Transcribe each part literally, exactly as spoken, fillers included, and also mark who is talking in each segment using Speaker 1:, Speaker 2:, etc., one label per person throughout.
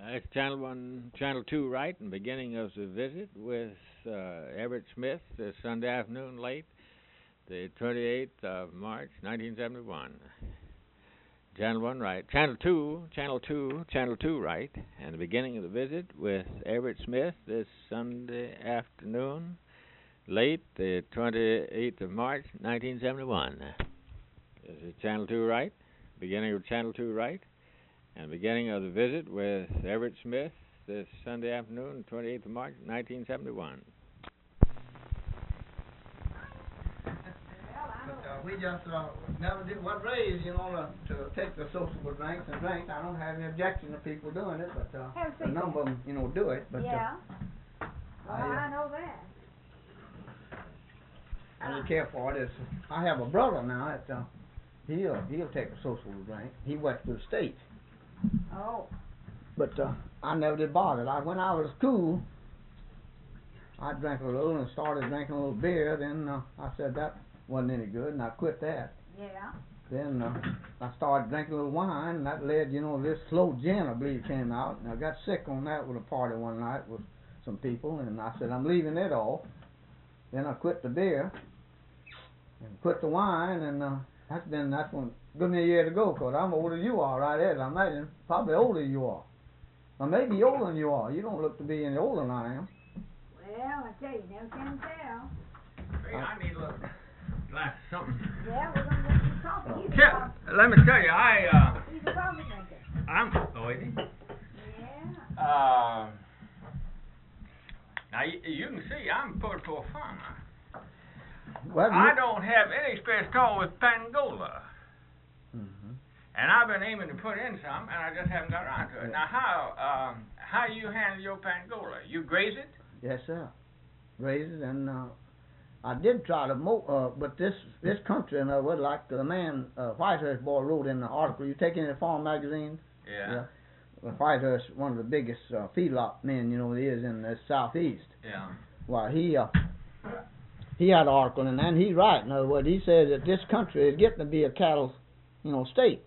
Speaker 1: it's Channel One, Channel Two, right? And beginning of the visit with uh, Everett Smith this Sunday afternoon, late, the twenty-eighth of March, nineteen seventy-one. Channel One, right? Channel Two, Channel Two, Channel Two, right? And the beginning of the visit with Everett Smith this Sunday afternoon, late, the twenty-eighth of March, nineteen seventy-one. Is it Channel Two, right? Beginning of Channel Two, right? And beginning of the visit with Everett Smith this Sunday afternoon, twenty-eighth of March, nineteen seventy-one.
Speaker 2: But uh, we just uh, never did what raised, you know, to, to take the sociable drinks and drinks. I don't have any objection to people doing it, but uh, a number of them, you know, do it. But,
Speaker 3: yeah.
Speaker 2: Uh,
Speaker 3: well,
Speaker 2: I, uh,
Speaker 3: I know that.
Speaker 2: I don't care for it. It's, I have a brother now that uh, he'll he'll take a sociable drink. He went to the States.
Speaker 3: Oh.
Speaker 2: But uh, I never did bother. I, when I was cool, I drank a little and started drinking a little beer. Then uh, I said that wasn't any good, and I quit that.
Speaker 3: Yeah.
Speaker 2: Then uh, I started drinking a little wine, and that led, you know, this slow gin, I believe, came out. And I got sick on that with a party one night with some people, and I said, I'm leaving it off. Then I quit the beer and quit the wine, and uh, that's been, that's one, good me a year to go, because I'm older than you are, right there. I imagine probably older than you are. Or maybe older than you are. You don't look to be any older than I am.
Speaker 3: Well, I tell you, never can tell.
Speaker 1: Hey, I need a little glass of something.
Speaker 3: Yeah, we're going to get some coffee. He's a
Speaker 1: Tell,
Speaker 3: coffee,
Speaker 1: let me tell you, I, uh,
Speaker 3: he's a coffee drinker.
Speaker 1: I'm, oh, is he?
Speaker 3: Yeah.
Speaker 1: Uh, now, you, you can see I'm put for fun.
Speaker 2: Well,
Speaker 1: I don't have any experience at all with Pangola.
Speaker 2: Mm-hmm.
Speaker 1: And I've been aiming to put in some, and I just haven't got around to it. Now, how um, how you handle your Pangola? You graze it?
Speaker 2: Yes, sir. Raised it, and uh, I did try to mo uh, but this this country, in other words, like the man uh, Whitehurst boy wrote in the article. You take any farm magazines?
Speaker 1: Yeah.
Speaker 2: Yeah. Well, Whitehurst, one of the biggest uh, feedlot men, you know, he is in the southeast.
Speaker 1: Yeah.
Speaker 2: Well, he uh, he had an article, and then he's right. In other words, he says that this country is getting to be a cattle, you know, state,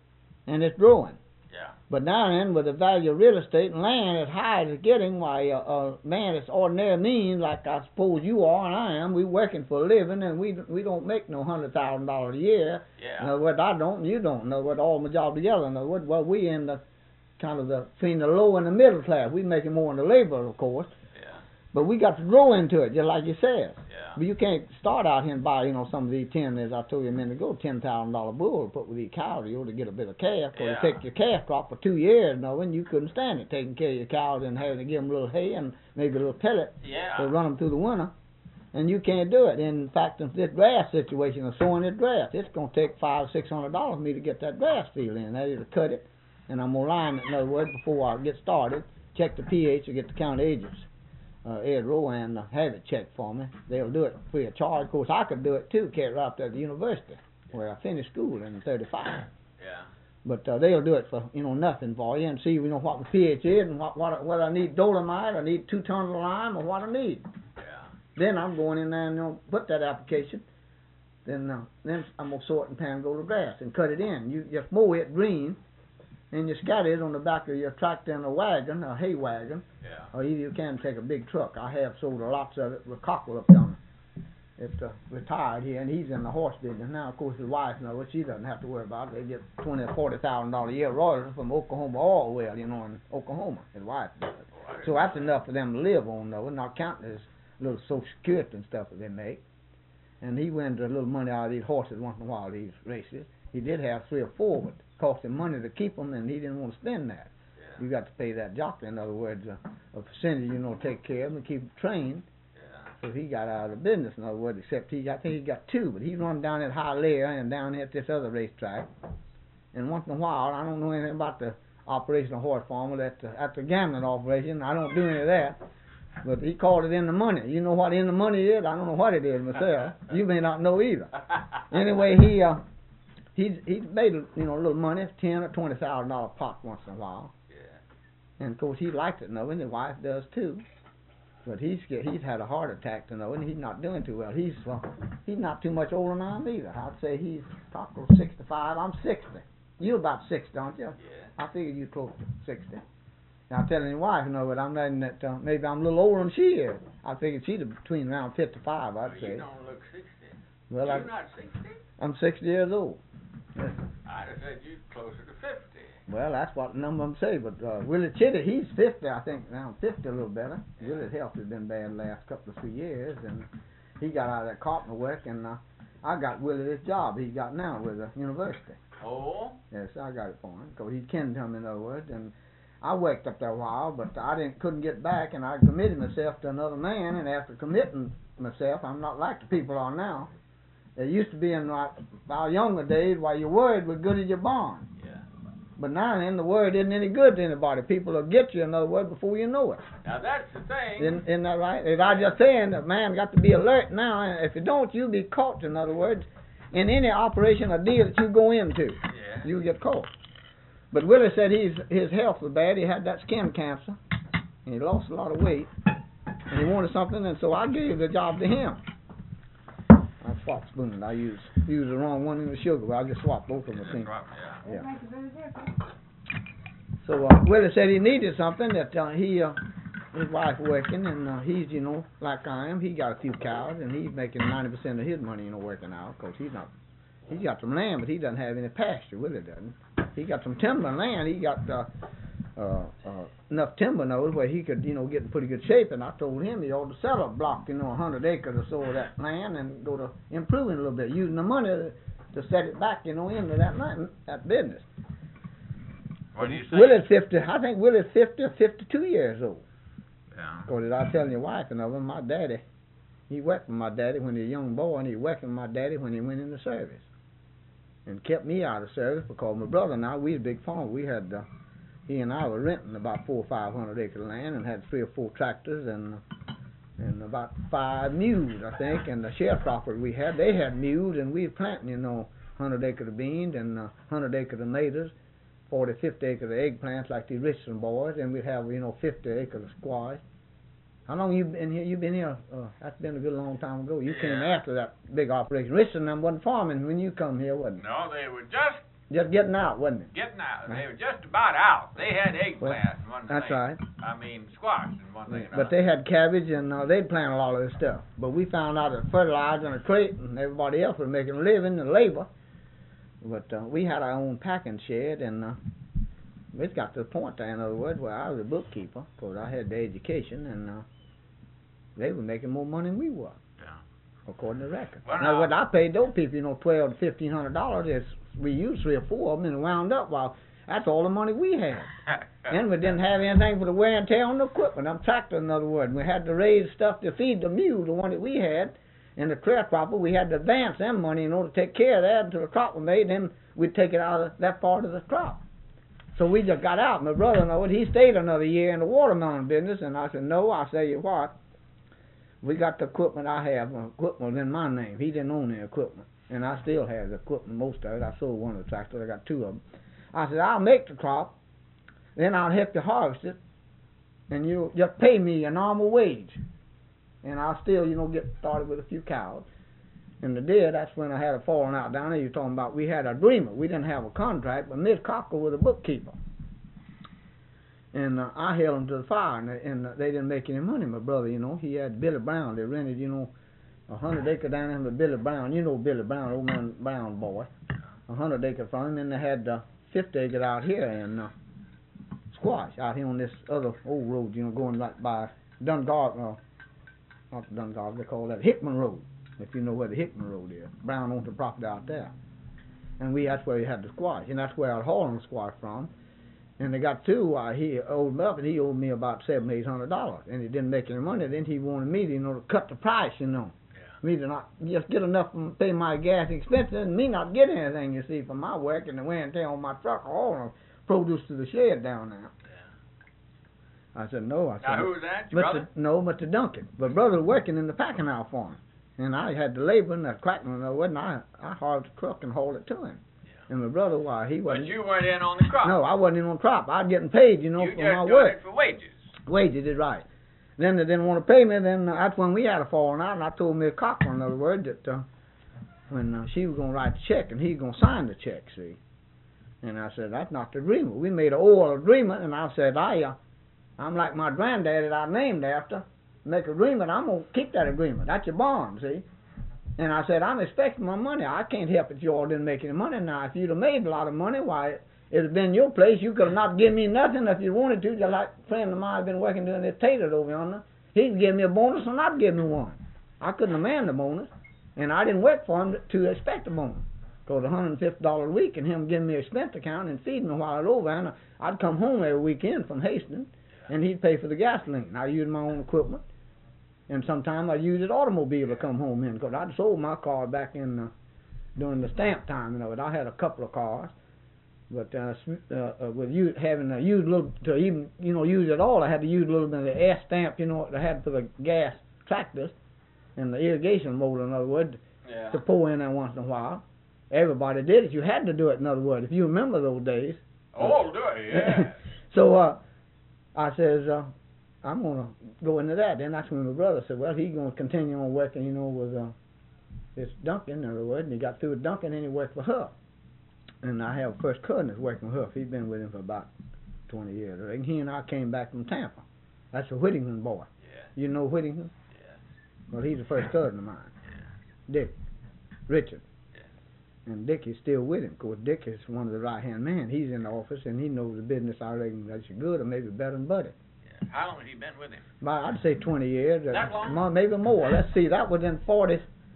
Speaker 2: and it's growing.
Speaker 1: Yeah.
Speaker 2: But now then, with the value of real estate and land as high as it's getting, why a uh, uh, man that's ordinary means, like I suppose you are and I am, we working for a living, and we we don't make no hundred thousand dollars a year.
Speaker 1: Yeah.
Speaker 2: In other words, I don't, and you don't. In other words, all my job together. In other words, well, we in the kind of the between the low and the middle class. We making more in the labor, of course.
Speaker 1: Yeah.
Speaker 2: But we got to grow into it, just like you said.
Speaker 1: Yeah.
Speaker 2: But you can't start out here and buy, you know, some of these ten, as I told you a minute ago, ten thousand dollar bull to put with these cows, you know, to get a bit of calf. Or
Speaker 1: Yeah.
Speaker 2: you take your calf crop for two years, knowing you couldn't stand it, taking care of your cows and having to give them a little hay and maybe a little pellet
Speaker 1: Yeah.
Speaker 2: to run them through the winter. And you can't do it. In fact, in this grass situation of sowing this grass, it's going to take five, six hundred dollars for me to get that grass field in. That is to cut it, and I'm gonna line it. In other words, before I get started, check the pH or get the county agents. Uh, Ed Rowan uh, have it checked for me. They'll do it free of charge. Of course, I could do it too, carry it out there at the university where I finished school in thirty-five.
Speaker 1: Yeah.
Speaker 2: But uh, they'll do it for, you know, nothing for you and see, you know, what the pH is and what, what whether I need dolomite, I need two tons of lime, or what I need.
Speaker 1: Yeah.
Speaker 2: Then I'm going in there and, you know, put that application. Then uh, then I'm gonna sow it in Pangola grass and cut it in. You just mow it green, and you scatter it on the back of your tractor in a wagon, a hay wagon.
Speaker 1: Yeah.
Speaker 2: Or either you can take a big truck. I have sold a lots of it with Cockrell up yonder. It's uh, retired here, and he's in the horse business now. Of course, his wife knows it. She doesn't have to worry about it. They get twenty or forty thousand dollars a year royalties from Oklahoma oil well, you know, in Oklahoma. His wife does it. So that's enough for them to live on, though, not counting this little Social Security and stuff that they make. And he wins a little money out of these horses once in a while, these races. He did have three or four, but it cost him money to keep them, and he didn't want to spend that.
Speaker 1: Yeah.
Speaker 2: You got to pay that jockey, in other words, uh, a percentage, you know, to take care of him and keep him trained.
Speaker 1: Yeah.
Speaker 2: So he got out of the business, in other words, except he, I think he got two, but he run down at Hialeah and down here at this other racetrack. And once in a while, I don't know anything about the operation of horse farmer, at the, at the gambling operation. I don't do any of that. But he called it in the money. You know what in the money is? I don't know what it is myself. You may not know either. Anyway, he uh, he's he's made, you know, a little money, ten or twenty thousand dollar pot once in a while.
Speaker 1: Yeah.
Speaker 2: And of course he likes it, knowing his wife does too. But he's he's had a heart attack to know, and he's not doing too well. He's well, he's not too much older than I am either. I'd say he's probably sixty-five. I'm sixty. You're about sixty, aren't you?
Speaker 1: Yeah.
Speaker 2: I figure you're close to sixty. I'm telling your wife, you know, but I'm letting that, uh, maybe I'm a little older than she is. I figured she's between around fifty-five, I'd
Speaker 1: Well,
Speaker 2: say.
Speaker 1: you don't look sixty.
Speaker 2: Well,
Speaker 1: You're
Speaker 2: I,
Speaker 1: not sixty?
Speaker 2: I'm sixty years old. Yes.
Speaker 1: I'd have said you're closer to fifty.
Speaker 2: Well, that's what the number of them say, but uh, Willie Chitty, he's fifty, I think, now fifty a little better.
Speaker 1: Yeah.
Speaker 2: Willie's health has been bad the last couple of three years, and he got out of that carpenter work, and uh, I got Willie this job he's got now with the university.
Speaker 1: Oh?
Speaker 2: Yes, I got it for him, because he kenned him, in other words, and I worked up there a while, but I didn't couldn't get back, and I committed myself to another man, and after committing myself, I'm not like the people are now. It used to be in like our younger days, while your word was good as your bond.
Speaker 1: Yeah.
Speaker 2: But now then, the word isn't any good to anybody. People will get you, in other words, before you know it.
Speaker 1: Now that's the thing.
Speaker 2: Isn't, isn't that right? As I just saying, that man got to be alert now, and if you don't, you'll be caught, in other words, in any operation or deal that you go into.
Speaker 1: Yeah.
Speaker 2: You'll get caught. But Willie said he's, his health was bad. He had that skin cancer, and he lost a lot of weight, and he wanted something, and so I gave the job to him. I swapped spoons. I used used the wrong one in the sugar, but I just swapped both of them. I think.
Speaker 1: Yeah.
Speaker 3: That makes a bit of difference.
Speaker 2: So uh, Willie said he needed something that uh, he, uh, his wife working, and uh, he's, you know, like I am. He got a few cows, and he's making ninety percent of his money, you know, working out, because he's not. He's got some land, but he doesn't have any pasture. Willie doesn't. He got some timber land. He got uh, uh, uh, enough timber knows where he could, you know, get in pretty good shape. And I told him he ought to sell a block, you know, a hundred acres or so of that land, and go to improving a little bit, using the money to, to set it back, you know, into that land, that business.
Speaker 1: What do you say?
Speaker 2: Willie's fifty. I think Willie's fifty or fifty-two years old.
Speaker 1: Yeah.
Speaker 2: Because as I was telling your wife and of him, my daddy, he worked for my daddy when he was a young boy, and he worked for my daddy when he went in the service. And kept me out of service because my brother and I, we was a big farm. We had, uh, he and I were renting about four or five hundred acres of land and had three or four tractors and and about five mules, I think. And the sharecroppers we had, they had mules, and we were planting, you know, hundred acres of beans and uh, hundred acres of tomatoes, forty, fifty acres of eggplants like the Richardson boys, and we'd have, you know, fifty acres of squash. How long you been here? You been here? Uh, that's been a good long time ago. You came
Speaker 1: Yeah.
Speaker 2: after that big operation. Richardson them wasn't farming when you come here, wasn't it?
Speaker 1: No, they were just
Speaker 2: Just getting out, wasn't it?
Speaker 1: getting out. They were just about out. They had eggplant
Speaker 2: Well,
Speaker 1: and one
Speaker 2: That's
Speaker 1: thing.
Speaker 2: right.
Speaker 1: I mean, squash and one thing.
Speaker 2: But they had cabbage, and uh, they'd plant a lot of this stuff. But we found out that fertilizer and a crate and everybody else was making a living and labor. But uh, we had our own packing shed, and uh, it got to the point there, in other words, where I was a bookkeeper, because I had the education, and uh, they were making more money than we were.
Speaker 1: Yeah.
Speaker 2: According to the record.
Speaker 1: Well,
Speaker 2: now,
Speaker 1: now-
Speaker 2: what I paid those people, you know, twelve to fifteen hundred dollars, is we used three or four of them and wound up. Well, that's all the money we had. And we didn't have anything for the wear and tear on the equipment. I'm tractor, in other words. We had to raise stuff to feed the mule, the one that we had, and the sharecropper. We had to advance them money in order to take care of that until the crop was made. Then we'd take it out of that part of the crop. So we just got out. My brother-in-law, he stayed another year in the watermelon business, and I said, no, I'll tell you what. We got the equipment I have. The equipment was in my name. He didn't own the equipment. And I still have the equipment, most of it. I sold one of the tractors. I got two of them. I said, I'll make the crop. Then I'll help you harvest it. And you'll just pay me a normal wage. And I'll still, you know, get started with a few cows. And the day, that's when I had a falling out down there. You're talking about we had an agreement. We didn't have a contract, but Miss Cocker was a bookkeeper. And uh, I held them to the fire, and, they, and uh, they didn't make any money. My brother, you know, he had Billy Brown. They rented, you know, a hundred acre down there with Billy Brown. You know Billy Brown, old man Brown boy. A hundred acre from him, and they had uh, fifty acres out here in uh, Squash, out here on this other old road, you know, going right by Dungar, uh, not Dungar, they call that Hickman Road, if you know where the Hickman Road is. Brown owns the property out there. And we, that's where we had the squash, and that's where I was hauling the squash from. And they got two, uh, he owed me up, and he owed me about seven, eight hundred dollars, and he didn't make any money. Then he wanted me to, you know, to cut the price, you know,
Speaker 1: Yeah.
Speaker 2: me to not just get enough to pay my gas expenses, and me not get anything, you see, from my work and the wear and tear on my truck, all the produce to the shed down there.
Speaker 1: Yeah.
Speaker 2: I said no. I said
Speaker 1: Now who was that? Your
Speaker 2: Mister
Speaker 1: brother?
Speaker 2: No, Mister Duncan. But brother was working in the packing house for him, and I had the labor and the cracking and wasn't I? I hauled the truck and hauled it to him. And my brother, why he
Speaker 1: But
Speaker 2: wasn't.
Speaker 1: you weren't in on the crop.
Speaker 2: No, I wasn't in on crop. I was getting paid, you know,
Speaker 1: you
Speaker 2: for
Speaker 1: just
Speaker 2: my
Speaker 1: doing
Speaker 2: work.
Speaker 1: it for wages.
Speaker 2: Wages is right. Then they didn't want to pay me. Then uh, that's when we had a falling out, and I told Miss Cochran, in other words, that uh, when uh, she was going to write the check and he was going to sign the check, see. And I said, that's not the agreement. We made an oral agreement, and I said, I uh, I'm like my granddaddy that I named after. Make an agreement, I'm going to keep that agreement. That's your bond, see? And I said, I'm expecting my money. I can't help it you all didn't make any money. Now, if you'd have made a lot of money, why, it'd have been your place. You could have not given me nothing if you wanted to. Just like a friend of mine had been working doing this tater over yonder. He'd give me a bonus and not give me one. I couldn't demand the bonus. And I didn't work for him to expect a bonus. Because one hundred fifty dollars a week and him giving me a expense account and feeding me while I was over. And I'd come home every weekend from Hastings, and he'd pay for the gasoline. I used my own equipment. And sometimes I used his automobile to come home in, because I'd sold my car back in uh, during the stamp time. You know, I had a couple of cars, but uh, uh, uh, with you having to use a little to even you know use it all, I had to use a little bit of the S stamp. You know, what I had for the gas tractors and the irrigation motor. In other words,
Speaker 1: yeah.
Speaker 2: to pour in there once in a while. Everybody did it. You had to do it. In other words, if you remember those days.
Speaker 1: Oh, do I? Yeah.
Speaker 2: So uh, I says. Uh, I'm going to go into that. Then that's when my brother said, well, he's going to continue on working, you know, with uh, this Duncan, in other words. And he got through with Duncan, and he worked for Huff. And I have a first cousin that's working with Huff. He's been with him for about twenty years. And he and I came back from Tampa. That's a Whittington boy.
Speaker 1: Yeah.
Speaker 2: You know Whittington?
Speaker 1: Yeah.
Speaker 2: Well, he's a first cousin of mine.
Speaker 1: Yeah.
Speaker 2: Dick. Richard.
Speaker 1: Yeah.
Speaker 2: And Dick is still with him. Of course, Dick is one of the right-hand men. He's in the office, and he knows the business, I reckon, that's good or maybe better than Buddy.
Speaker 1: How long have you been with him?
Speaker 2: About, I'd say twenty years.
Speaker 1: That long?
Speaker 2: More, maybe more. Let's see. That was in forty.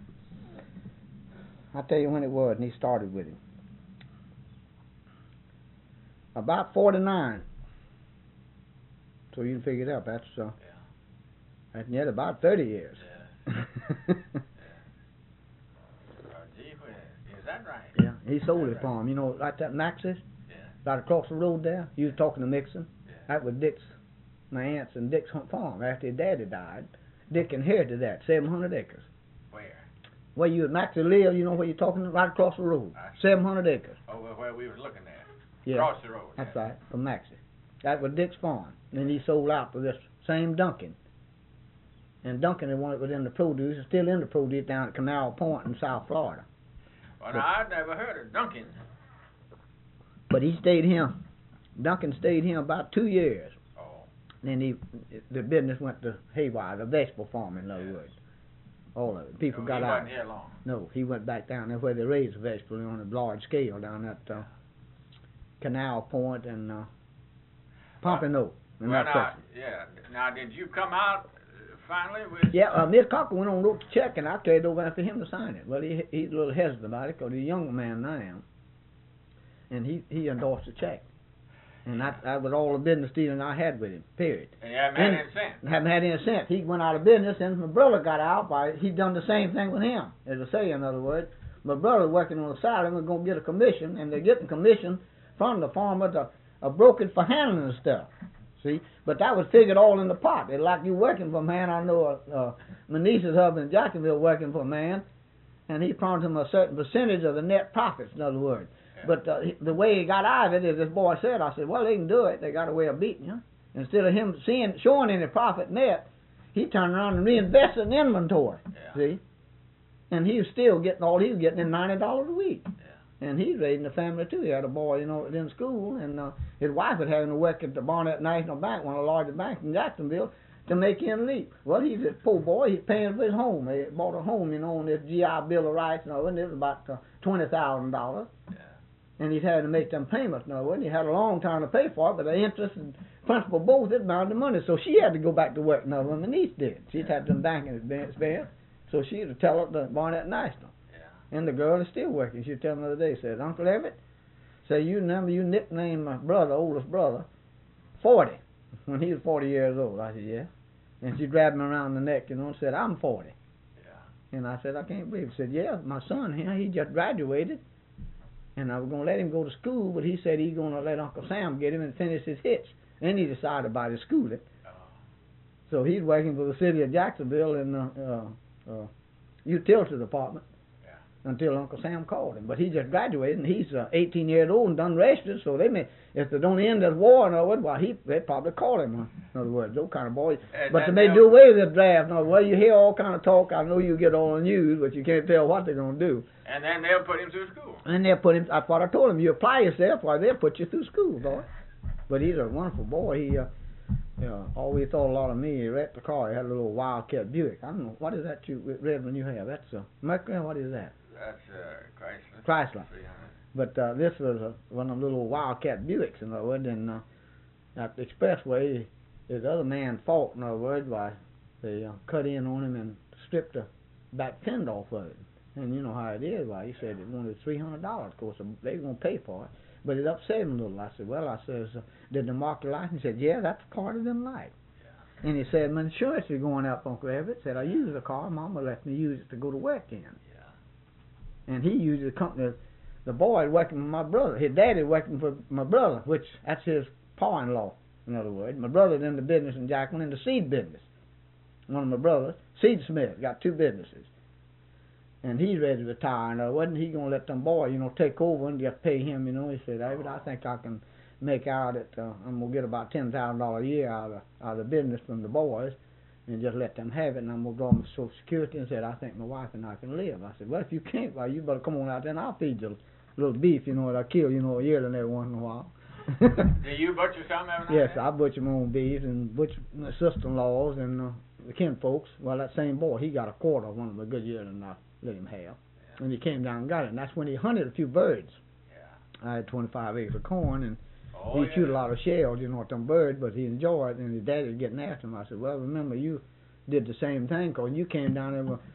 Speaker 2: I'll tell you when it was, and he started with him. About forty-nine. So you can figure it out. That's uh,
Speaker 1: yeah.
Speaker 2: that's yet about thirty years.
Speaker 1: Yeah. yeah. Oh, gee whiz. Is that right?
Speaker 2: Yeah. He sold
Speaker 1: Is
Speaker 2: his
Speaker 1: that
Speaker 2: farm.
Speaker 1: right?
Speaker 2: You know, like that Maxis,
Speaker 1: Yeah.
Speaker 2: right across the road there. You was talking to Mixon.
Speaker 1: Yeah.
Speaker 2: That was Dick's, my aunt's and Dick's farm. After his daddy died, Dick inherited that, seven hundred acres.
Speaker 1: Where?
Speaker 2: Where you at Maxie live, you know where you're talking, right across the road.
Speaker 1: I see.
Speaker 2: seven hundred acres.
Speaker 1: Over where we was looking at.
Speaker 2: Yeah.
Speaker 1: Across the road.
Speaker 2: That's
Speaker 1: yeah.
Speaker 2: right, from Maxie. That was Dick's farm. And then he sold out to this same Duncan. And Duncan, the one that was in the produce, is still in the produce down at Canal Point in South Florida.
Speaker 1: Well, now, I'd never heard of Duncan.
Speaker 2: But he stayed here. Duncan stayed here about two years.
Speaker 1: Oh.
Speaker 2: Then he, the business went to haywire, the vegetable farm, in other
Speaker 1: Yeah.
Speaker 2: words. All of it. People
Speaker 1: No,
Speaker 2: got
Speaker 1: he
Speaker 2: out.
Speaker 1: wasn't here long.
Speaker 2: No, he went back down there where they raised vegetables on a large scale down at uh, Canal Point and uh, Pompano. in
Speaker 1: Well,
Speaker 2: that
Speaker 1: now,
Speaker 2: section.
Speaker 1: yeah. Now, did you come out uh, finally with...
Speaker 2: Yeah, uh, Miss Cocker went on and wrote the check, and I carried it over after him to sign it. Well, he, he's a little hesitant about it because he's a younger man than I am. And he, he endorsed the check. And that, that was all the business dealing I had with him, period.
Speaker 1: And you haven't had
Speaker 2: And
Speaker 1: any cents.
Speaker 2: haven't had any cents. He went out of business, and my brother got out. By he done the same thing with him, as I say, in other words. My brother working on the side, and was going to get a commission, and they're getting commission from the farmer to a brokerage for handling the stuff. See, but that was figured all in the pot. It's like you working for a man. I know uh, uh, my niece's husband in Jacksonville working for a man, and he promised him a certain percentage of the net profits. In other words. But uh, the way he got out of it, as this boy said, I said, well, they can do it. They got a way of beating you. Instead of him seeing, showing any profit net, he turned around and reinvested in inventory.
Speaker 1: Yeah.
Speaker 2: See? And he was still getting all he was getting in ninety dollars a week.
Speaker 1: Yeah.
Speaker 2: And he's raising a family, too. He had a boy, you know, in school, and uh, his wife was having to work at the Barnett National Bank, one of the largest banks in Jacksonville, to make ends meet. Well, he's a poor boy. He's paying for his home. He bought a home, you know, on this G I Bill of Rights and all, and it was about uh, twenty thousand dollars.
Speaker 1: Yeah.
Speaker 2: And he's having to make them payments now. Well, he had a long time to pay for it, but the interest and principal both is bound the money. So she had to go back to work now when my niece did. She'd had some banking experience, so she had to tell up the Barnett National.
Speaker 1: Yeah.
Speaker 2: And the girl is still working. She told me the other day, said, Uncle Everett, say you remember you nicknamed my brother, oldest brother, forty, when he was forty years old. I said, yeah. And she grabbed me around the neck, you know, and said, I'm forty.
Speaker 1: Yeah.
Speaker 2: And I said, I can't believe it. She said, yeah, my son here, he just graduated. And I was going to let him go to school, but he said he's going to let Uncle Sam get him and finish his hitch. Then he decided about his schooling.
Speaker 1: Oh.
Speaker 2: So he's working for the city of Jacksonville in the uh, uh, utility department
Speaker 1: Yeah.
Speaker 2: until Uncle Sam called him. But he just graduated, and he's uh, eighteen years old and done registered, so they may, if they don't end this war, in other words, well, he, they'd probably call him, in other words, those kind of boys.
Speaker 1: And
Speaker 2: but they
Speaker 1: then
Speaker 2: may
Speaker 1: they'll-
Speaker 2: do away with the draft. In other words, you hear all kind of talk. I know you get on the news, but you can't tell what they're going to do.
Speaker 1: And then they'll put him through school.
Speaker 2: And they'll put him, that's what I told him, you apply yourself, why they'll put you through school, boy. But he's a wonderful boy. He, uh, Yeah, always thought a lot of me. He wrecked the car. He had a little Wildcat Buick. I don't know, what is that you, Redmond, you have? That's a Mercury? What is that?
Speaker 1: That's uh, Chrysler.
Speaker 2: Chrysler.
Speaker 1: three hundred.
Speaker 2: But uh, this was uh, one of them little Wildcat Buicks, in other words, and uh, at the expressway, the other man's fault, in other words, why they uh, cut in on him and stripped the back fender off of it. And you know how it is, why, he said it wanted three hundred dollars, of course, they were going to pay for it. But it upset him a little. I said, well, I says, uh, did the market license? He said, yeah, that's part of them life. Yeah. And he said, my insurance is going up, Uncle Everett. Said, I use the car. Mama let me use it to go to work in. Yeah. And he used the company. The boy working for my brother. His daddy working for my brother, which that's his pa-in-law, in other words. My brother's in the business in Jackman, in the seed business. One of my brothers, Seed Smith, got two businesses. And he's ready to retire. And uh, wasn't he going to let them boys, you know, take over and just pay him, you know? He said, David, I think I can make out it. Uh, I'm going to get about ten thousand dollars a year out of, out of the business from the boys and just let them have it. And I'm going to draw my Social Security. And said, I think my wife and I can live. I said, well, if you can't, well, you better come on out there and I'll feed you a little beef, you know, that I kill, you know, a year and every once in a while.
Speaker 1: Do you butcher some every night?
Speaker 2: Yes, I butcher my own beef and butcher my sister-in-laws and uh, the kin folks. Well, that same boy, he got a quarter of one of the good years and I let him have. And he came down and got it, and that's when he hunted a few birds. Yeah. I had twenty-five acres of corn, and
Speaker 1: oh,
Speaker 2: he
Speaker 1: yeah.
Speaker 2: chewed a lot of shells, you know, with them birds, but he enjoyed it, and his daddy was getting after him. I said, well, remember, you did the same thing, because you came down there with,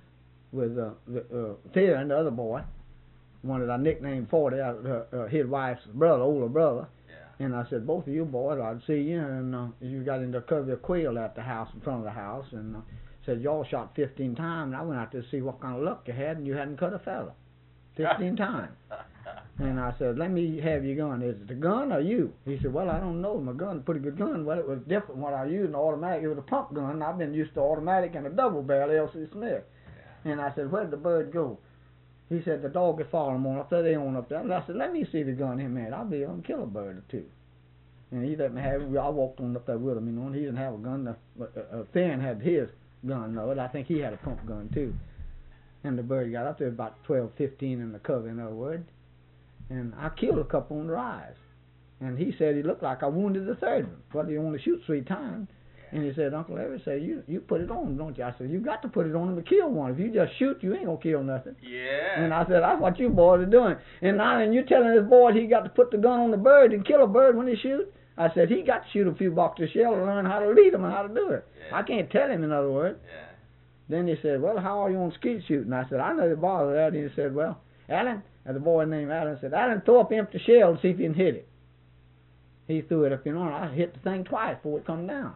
Speaker 2: with uh, the, uh, Thea and the other boy, one that I nicknamed Forty, uh, uh, his wife's brother, older brother. Yeah. And I said, both of you boys, I'd see you, and uh, you got into a covey of quail at the house, in front of the house, and uh, said, y'all shot fifteen times, and I went out there to see what kind of luck you had, and you hadn't cut a fella. fifteen times. And I said, let me have your gun. Is it the gun or you? He said, well, I don't know. My gun's a pretty good gun. Well, it was different what I used, an automatic. It was a pump gun. I've been used to automatic and a double barrel L C Smith. Yeah. And I said, where'd the bird go? He said, the dog is following him on up there. They on up there. And I said, let me see the gun him had. I'll be able to kill a bird or two. And he let me have it. I walked on up there with him, you know, and he didn't have a gun. The, uh, uh, Thin had his gun, though. I think he had a pump gun, too. And the bird got up there about twelve, fifteen in the cover, in other words. And I killed a couple on the rise. And he said he looked like I wounded the third one. But he only shoots three times. And he said, Uncle Everett said, you you put it on him, don't you? I said, you got to put it on him to kill one. If you just shoot, you ain't going to kill nothing.
Speaker 1: Yeah.
Speaker 2: And I said, that's what you boys are doing. And now and you telling this boy he got to put the gun on the bird and kill a bird when he shoots? I said, he got to shoot a few boxes of shell and learn how to lead them and how to do it. Yeah. I can't tell him, in other words. Yeah. Then he said, well, how are you on skeet shooting? I said, I know the bother that. And he said, well, Alan, and the boy named Alan said, Alan, throw up empty shell and see if you can hit it. He threw it up, you know, and I hit the thing twice before it come down.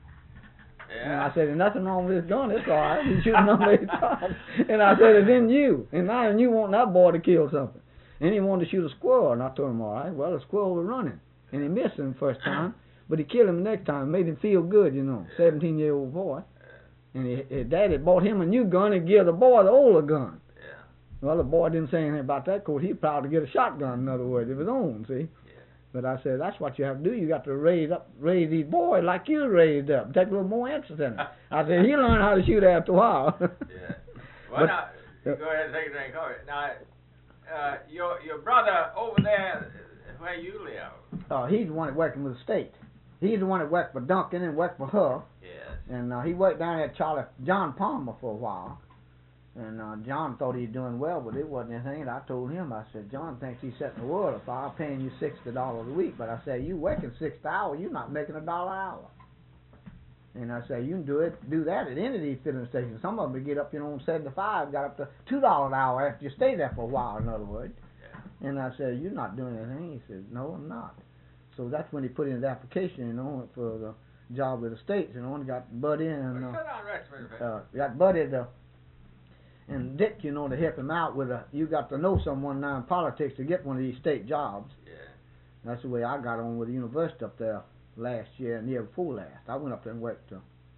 Speaker 2: Yeah. And I said, there's nothing wrong with this gun. It's all right. He's shooting number eight times. And I said, it's in you. And now you want that boy to kill something. And he wanted to shoot a squirrel. And I told him, all right, well, the squirrel was running. And he missed him the first time. But he killed him the next time. Made him feel good, you know, seventeen-year-old boy. And he, his daddy bought him a new gun and gave the boy the older gun. Yeah. Well, the boy didn't say anything about that because he was proud to get a shotgun, in other words, of his own, see. Yeah. But I said, that's what you have to do. You got to raise up, raise these boys like you raised up. Take a little more interest in them. I said, he'll learn how to shoot after a while.
Speaker 1: Yeah. Well, but, now, uh, go ahead and take a drink of it. Now, uh, your, your brother over there, where you live?
Speaker 2: Uh, he's the one that working with the state. He's the one that worked for Duncan and worked for her.
Speaker 1: Yes.
Speaker 2: And uh, he worked down at Charlie John Palmer for a while. And uh, John thought he was doing well, but it wasn't anything. And I told him, I said, John thinks he's setting the world afire, paying you sixty dollars a week. But I said, you working sixty hours, you're not making a dollar an hour. And I said, you can do it, do that at any of these filling stations. Some of them get up, you know, on seventy-five, got up to two dollars an hour after you stay there for a while, in other words. Yeah. And I said, you're not doing anything. He said, no, I'm not. So that's when he put in his application, you know, for the job with the states, you know, and got Buddy and uh, uh, got Buddy the, and Dick, you know, to help him out with a. You got to know someone now in politics to get one of these state jobs. Yeah. That's the way I got on with the university up there last year and the year before last. I went up there and worked. Uh,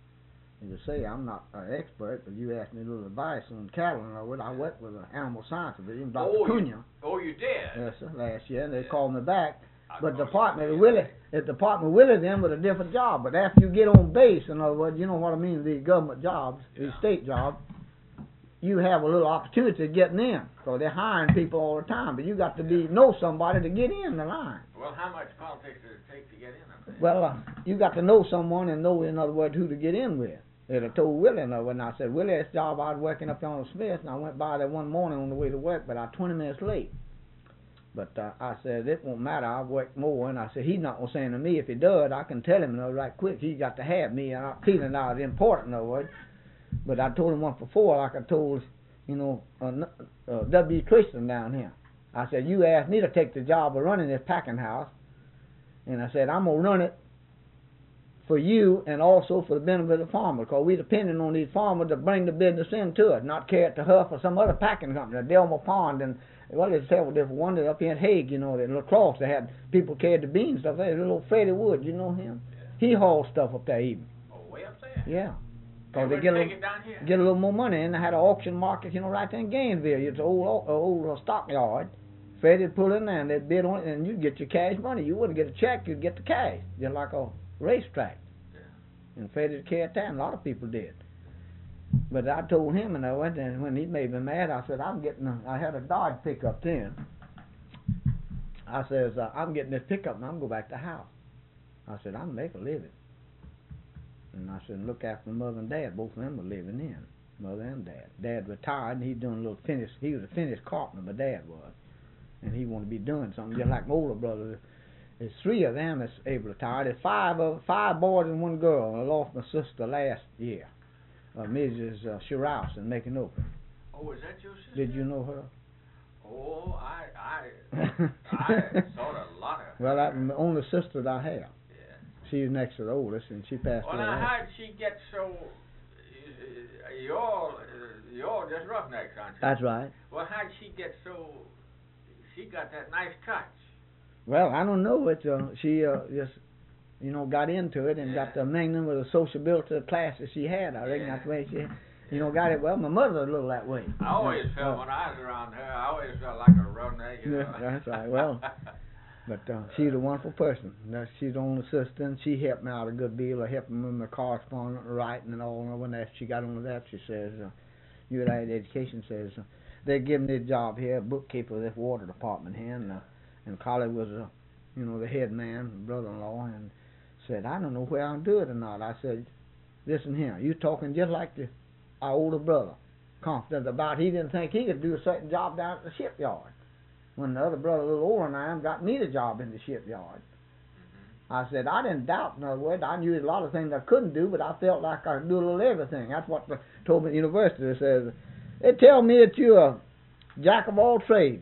Speaker 2: as I say, I'm not an expert, but you asked me a little advice on cattle, and I would. I worked with an animal science division, Doctor
Speaker 1: Oh,
Speaker 2: Cunha.
Speaker 1: You, oh, you did.
Speaker 2: Yes, sir. Last year, and they yeah. called me back. But
Speaker 1: the
Speaker 2: Department of Willie, the Department of Willie then with a different job. But after you get on base, in other words, you know what I mean, these government jobs, yeah. these state jobs, you have a little opportunity of getting in, because they're hiring people all the time. But you got to be know somebody to get in the line.
Speaker 1: Well, how much politics does it take to get in up there?
Speaker 2: Well, uh, you got to know someone and know, in other words, who to get in with. And I told Willie, in other words, and I said, Willie, this job I was working up on Smith, and I went by there one morning on the way to work, but I was twenty minutes late. But uh, I said, it won't matter, I'll work more. And I said, he's not going to say to me, if he does, I can tell him, you know, right quick, he got to have me, and I'm feeling I was important, in other words. But I told him once before, like I told, you know, uh, uh, W. Christian down here. I said, you asked me to take the job of running this packing house, and I said, I'm going to run it for you and also for the benefit of the farmer, because we're depending on these farmers to bring the business into it, not carry it to Huff or some other packing company, Delmer Pond, and, well, there's several different ones up here in Hague, you know, in La Crosse, they had people carried the beans stuff there. Little Freddie Wood, you know him? Yeah. He hauls stuff up there even.
Speaker 1: Oh, way up there?
Speaker 2: Yeah.
Speaker 1: They,
Speaker 2: they get a, little, get a little more money, and they had an auction market, you know, right there in Gainesville. It's an old, uh, old uh, stockyard. Freddie'd pull in there, and they'd bid on it, and you'd get your cash money. You wouldn't get a check, you'd get the cash, just like a racetrack. Yeah. And Freddie'd carry it down. A lot of people did. But I told him, and I went there, and when he made me mad, I said, I'm getting a, I had a Dodge pickup then. I says, uh, I'm getting this pickup, and I'm going to go back to the house. I said, I'm going to make a living. And I said, look after my mother and dad. Both of them were living in, mother and dad. Dad retired, and he's doing a little finish. He was a finished carpenter, my dad was. And he wanted to be doing something just like my older brother. There's three of them that's able to retire. There's five of five boys and one girl. I lost my sister last year, uh, Missus Uh, Shiraus in Macon Open.
Speaker 1: Oh, is that your sister?
Speaker 2: Did you know her?
Speaker 1: Oh, I I I saw a lot of her.
Speaker 2: Well, that's the only sister that I have. She's next to the oldest, and she passed
Speaker 1: away. Well, now, how did she get so... You're all, you're all just roughnecks, aren't you?
Speaker 2: That's right.
Speaker 1: Well, how did she get so... She got that nice touch.
Speaker 2: Well, I don't know. It, uh, she uh, just, you know, got into it and yeah. got the mingling with the sociability of the class that she had. I reckon yeah. that's the way she, you know, got it. Well, my mother was a little that way.
Speaker 1: I always
Speaker 2: uh,
Speaker 1: felt,
Speaker 2: uh,
Speaker 1: when I was around her, I always felt like a roughneck, you know.
Speaker 2: Yeah, that's right. Well... But uh, she's a wonderful person. Now, she's the only sister, and she helped me out a good deal. I helped me with my correspondence, writing, and all. And when after she got on that, she says, uh, U L A Education says, uh, they're giving me a job here, bookkeeper of this water department here. And, uh, and Collie was, uh, you know, the head man, brother-in-law, and said, I don't know where I'll do it or not. I said, listen here, you talking just like the, our older brother, confident about he didn't think he could do a certain job down at the shipyard. When the other brother, a little older than I am, got me the job in the shipyard. Mm-hmm. I said, I didn't doubt, in other words, I knew a lot of things I couldn't do, but I felt like I could do a little everything. That's what they told me at the university. They says, they tell me that you're a jack of all trades.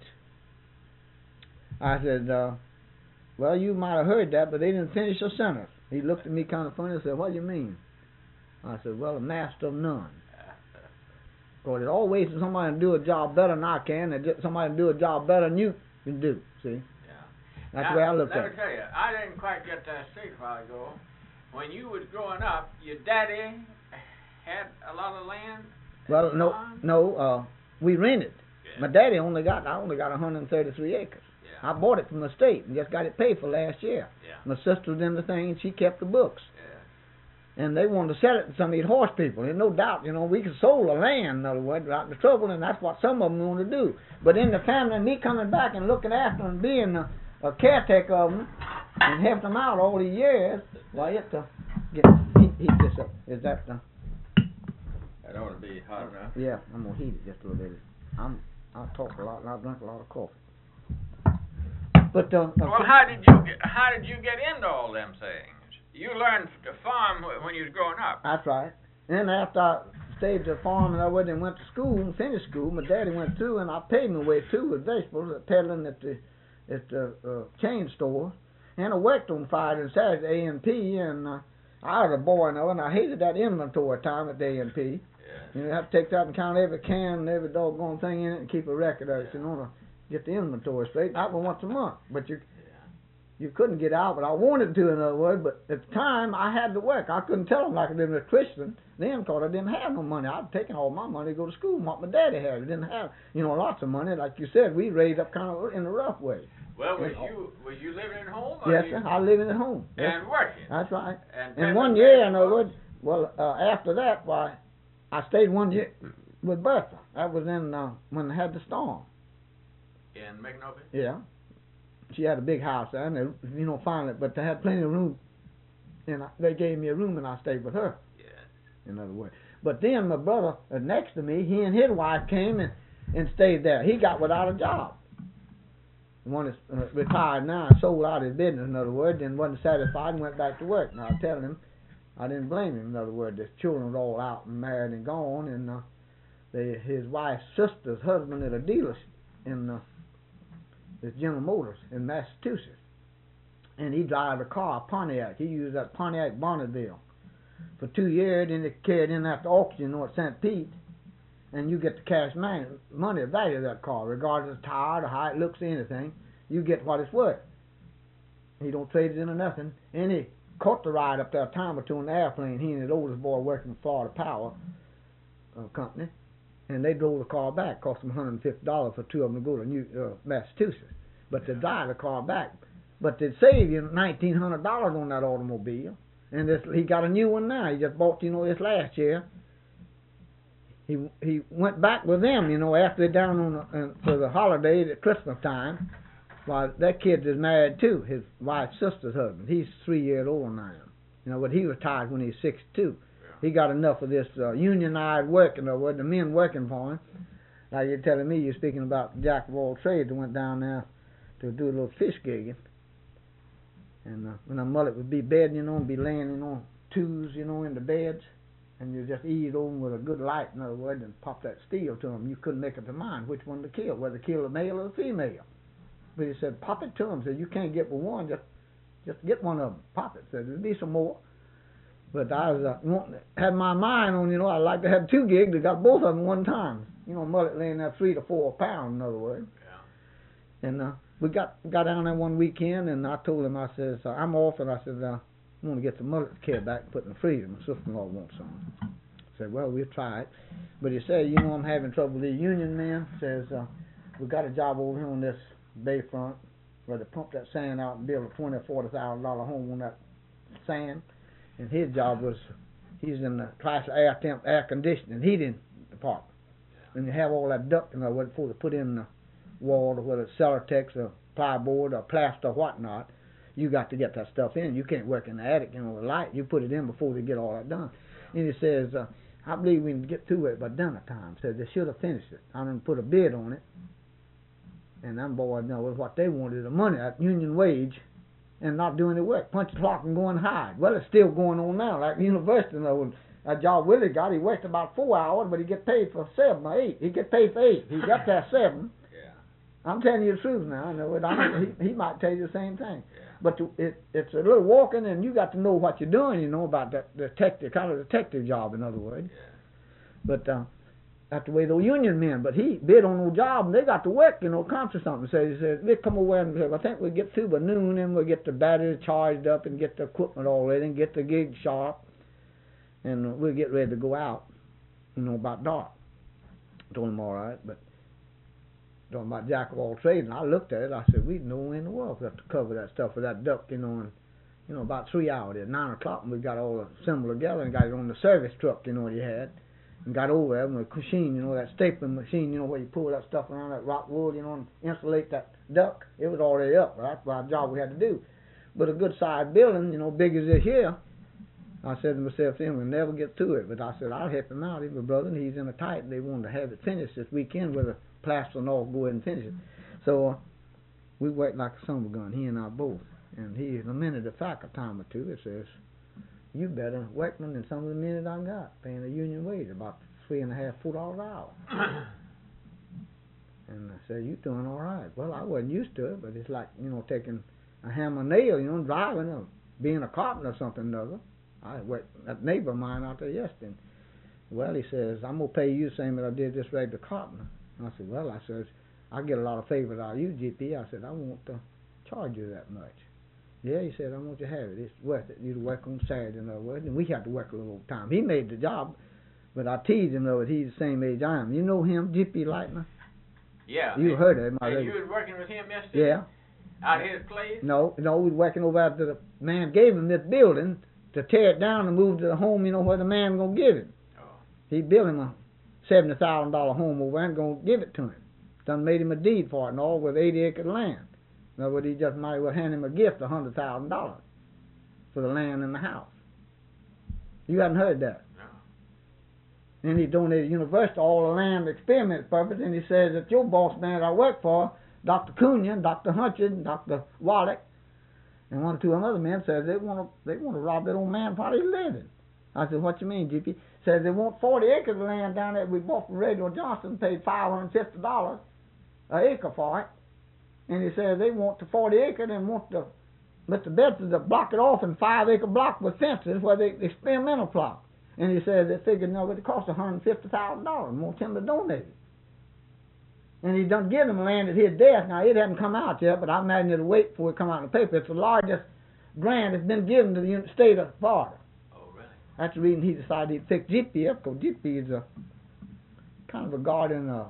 Speaker 2: I said, uh, well, you might have heard that, but they didn't finish the sentence. He looked at me kind of funny and said, what do you mean? I said, well, a master of none. Because there's always somebody to do a job better than I can, and somebody to do a job better than you can do, see? Yeah. That's
Speaker 1: now,
Speaker 2: the way I look at it.
Speaker 1: Let me tell you, I didn't quite get that straight a while ago. When you was growing up, your daddy had a lot of land?
Speaker 2: Well, no, no, uh, we rented. Yeah. My daddy only got, I only got one hundred thirty-three acres. Yeah. I bought it from the state and just got it paid for last year. Yeah. My sister was in the thing, and she kept the books. And they wanted to sell it to some of these horse people. There's no doubt, you know, we could sold the land, in other words, out in the trouble, and that's what some of them want to do. But in the family, me coming back and looking after them, being a, a caretaker of them, and helping them out all these years, well, you have to get, heat, heat this up. Is that the...
Speaker 1: That ought to be hot enough.
Speaker 2: Yeah, I'm going to heat it just a little bit. I'm, I talk a lot, and I drink a lot of coffee. But, uh...
Speaker 1: Well, how did you get, how did you get into all them things? You learned to farm when you was growing up.
Speaker 2: That's right. And after I stayed to farm and I went and went to school and finished school, my daddy went through and I paid my way too with vegetables, peddling at the at the uh, chain store. And I worked on Friday and Saturday A and P, and uh, I was a boy now, and I hated that inventory time at the A and P. Yeah. You know, you have to take that and count every can and every doggone thing in it and keep a record of it, yeah. You know, to get the inventory straight. That was once a month, but you. You couldn't get out, but I wanted to, in other words, but at the time, I had to work. I couldn't tell them like I did with Christian then, because I didn't have no money. I'd taken all my money to go to school, what my daddy had. I didn't have, you know, lots of money. Like you said, we raised up kind of in a rough way.
Speaker 1: Well, was you, you was you living at home? Or
Speaker 2: yes,
Speaker 1: you,
Speaker 2: sir, I was living at home.
Speaker 1: And
Speaker 2: yes.
Speaker 1: working?
Speaker 2: That's right.
Speaker 1: And,
Speaker 2: and one year, in other words, well, uh, after that, why, I stayed one year, with Bertha. That was in uh, when they had the storm.
Speaker 1: In Micanopy?
Speaker 2: Yeah. She had a big house there, and they, you know, finally, but they had plenty of room, and I, they gave me a room, and I stayed with her.
Speaker 1: Yes.
Speaker 2: In other words. But then my brother uh, next to me, he and his wife came and, and stayed there. He got without a job. One is uh, retired now, sold out his business, in other words, and wasn't satisfied and went back to work. And I was telling him, I didn't blame him, in other words. His children were all out and married and gone, and uh, they, his wife's sister's husband at a dealer in uh, this General Motors in Massachusetts. And he drives a car, a Pontiac. He used that Pontiac Bonneville for two years, then they carried in after auction, you know, at Saint Pete, and you get the cash money, money value of that car, regardless of the tire or how it looks or anything. You get what it's worth. He don't trade it into nothing. And he caught the ride up there a time or two in the airplane. He and his oldest boy working for Florida Power uh, Company, and they drove the car back. Cost them one hundred fifty dollars for two of them to go to New uh, Massachusetts. But they drive the car back. But they'd save you nineteen hundred dollars on that automobile. And this, he got a new one now. He just bought, you know, this last year. He he went back with them, you know, after they're down on the, uh, for the holidays at Christmas time. Well, that kid is married too. His wife's sister's husband. He's three years older than I am. You know, but he retired when he was sixty-two. Yeah. He got enough of this uh, unionized working, or the men working for him. Like you're telling me, you're speaking about jack of all trades that went down there to do a little fish gigging. And uh, when a mullet would be bedding, you know, and be laying, you know, twos, you know, in the beds, and you just ease over with a good light, in other words, and pop that steel to them. You couldn't make up your mind which one to kill, whether to kill a male or a female. But he said, pop it to them. Said, you can't get with one, just just get one of them. Pop it. Said, there'll be some more. But I was uh, wanting, had my mind on, you know, I'd like to have two gigs that got both of them one time. You know, mullet laying there three to four pounds, in other words. Yeah. And uh, we got got down there one weekend, and I told him, I said, so I'm off, and I said, uh, I want to get the mullet kid back and put in the freezer. My sister-in-law wants some. I said, well, we'll try it. But he said, you know, I'm having trouble with these union men. Says, uh, we got a job over here on this bayfront where they pump that sand out and build a twenty or forty thousand dollar home on that sand. And his job was, he's in the class of air temp, air conditioning, heating department. And you have all that duct, you know, before they put in the wall, or whether it's Celotex or plyboard or plaster or whatnot, you got to get that stuff in. You can't work in the attic, you know, with light. You put it in before they get all that done. And he says, uh, I believe we can get through it by dinner time. Says they should have finished it. I'm going to put a bid on it. And them boys know what they wanted, the money at union wage, and not doing the work. Punch the clock and go and hide. Well, it's still going on now. Like the university, you know, that job Willie got, he worked about four hours, but he get paid for seven or eight. He get paid for eight. He got that seven. Yeah. I'm telling you the truth now. I know it. I, he, he might tell you the same thing. Yeah. But to, it, it's a little walking, and you got to know what you're doing, you know, about that detective, kind of detective job, in other words. Yeah. But uh, that's the way those union men. But he bid on no job, and they got to work, you know, accomplish something. So he said, they come over and say, I think we'll get through by noon, and we'll get the battery charged up and get the equipment all ready and get the gig sharp, and we'll get ready to go out, you know, about dark. I told him all right, but talking about jack of all trades, and I looked at it, I said, we know in the world we have to cover that stuff with that duct, you know, and, you know, about three hours. At nine o'clock, and we got all the assembled together and got it on the service truck, you know, what he had, and got over there with a machine, you know, that stapling machine, you know, where you pull that stuff around that rock wool, you know, and insulate that duct. It was already up. That's our job we had to do. But a good-sized building, you know, big as this here, I said to myself, then we'll never get to it. But I said, I'll help him out. He's my brother, and he's in a tight, and they wanted to have it finished this weekend with a plaster and all, go ahead and finish it. So uh, we worked like a summer gun, he and I both. And he lamented the fact a time or two. It says, you better work than some of the men that I got, paying a union wage, about three and a half, four dollars an hour. And I said, you doing all right. Well, I wasn't used to it, but it's like, you know, taking a hammer and nail, you know, driving, or being a carpenter or something or other. I worked, that neighbor of mine out there yesterday. Well, he says, I'm going to pay you the same as I did this regular carpenter. And I said, well, I said, I get a lot of favors out of you, G P. I said, I won't uh, charge you that much. Yeah, he said, I want you to have it. It's worth it. You to work on Saturday, in other words. And we had to work a little time. He made the job, but I teased him, though, that he's the same age I am. You know him, G P Lightner?
Speaker 1: Yeah.
Speaker 2: You heard of him.
Speaker 1: And you was working with him yesterday?
Speaker 2: Yeah.
Speaker 1: Out his place?
Speaker 2: No, no, we was working over after the man gave him this building to tear it down and move to the home, you know, where the man going to give him. Oh. He built him a seventy thousand dollar home over there and gonna give it to him. Done made him a deed for it and all with eighty acres of land. In other words, he just might as well hand him a gift of one hundred thousand dollars for the land and the house. You haven't heard that?
Speaker 1: No.
Speaker 2: And he donated the university all the land experiment purpose, and he says that your boss man I work for, Doctor Cunha, Doctor Hutchins, Doctor Wallach, and one or two other men says they want to they want to rob that old man while he's living. I said, what you mean, G P? Says they want forty acres of land down there we bought from Regular Johnson, paid five hundred fifty dollars an acre for it. And he says they want the forty acres and want the Mister Bedford to block it off in five acre block with fences where they experimental plot. And he says they figured no, it cost one hundred fifty thousand dollars and want him to donate it. And he done give them land at his death. Now, it hasn't come out yet, but I imagine it'll wait before it come out in the paper. It's the largest grant that's been given to the uni- state of Florida.
Speaker 1: Oh, really?
Speaker 2: That's the reason he decided he'd pick G P up, because G P is a kind of a guardian. Uh,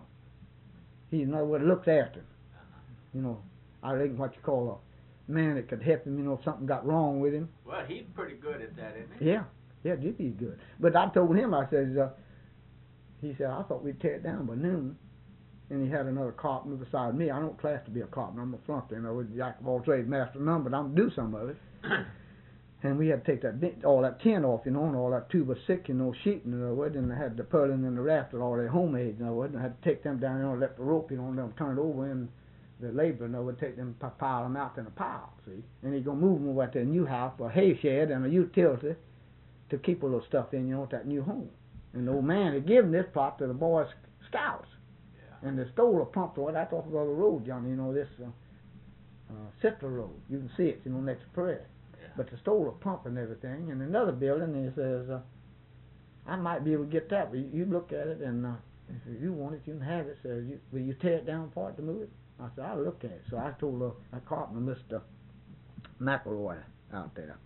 Speaker 2: he knows what looks after him. You know, I think what you call a man that could help him, you know, if something got wrong with him.
Speaker 1: Well, he's pretty good at that, isn't he?
Speaker 2: Yeah, yeah, G P's good. But I told him, I said, uh, he said, I thought we'd tear it down by noon. And he had another carpenter beside me. I don't class to be a carpenter. I'm a flunker, you know, with jack of all trades, master of none, but I'm do some of it. And we had to take that bit- all that tin off, you know, and all that two by six, you know, sheeting, you know, and they had the purlin and the rafter, all their homemade, you know, and I had to take them down, you know, and let the rope, you know, and them turn it over, and the laborer, you know, would take them, p- pile them out in a pile, see. And he's going to move them over to a new house, a hay shed and a utility to keep all those stuff in, you know, at that new home. And the old man had given this plot to the Boy Scouts. And they stole a pump for it. That's off of the road, Johnny. You know, this uh, uh, Citra Road. You can see it, you know, next to Prairie.
Speaker 1: Yeah.
Speaker 2: But they stole a pump and everything. And another building, and he says, uh, I might be able to get that. But you, you look at it, and uh, if you want it, you can have it. Says, you, will you tear it down for it to move it? I said, I'll look at it. So I told uh, that carpenter, Mister McElroy, out there.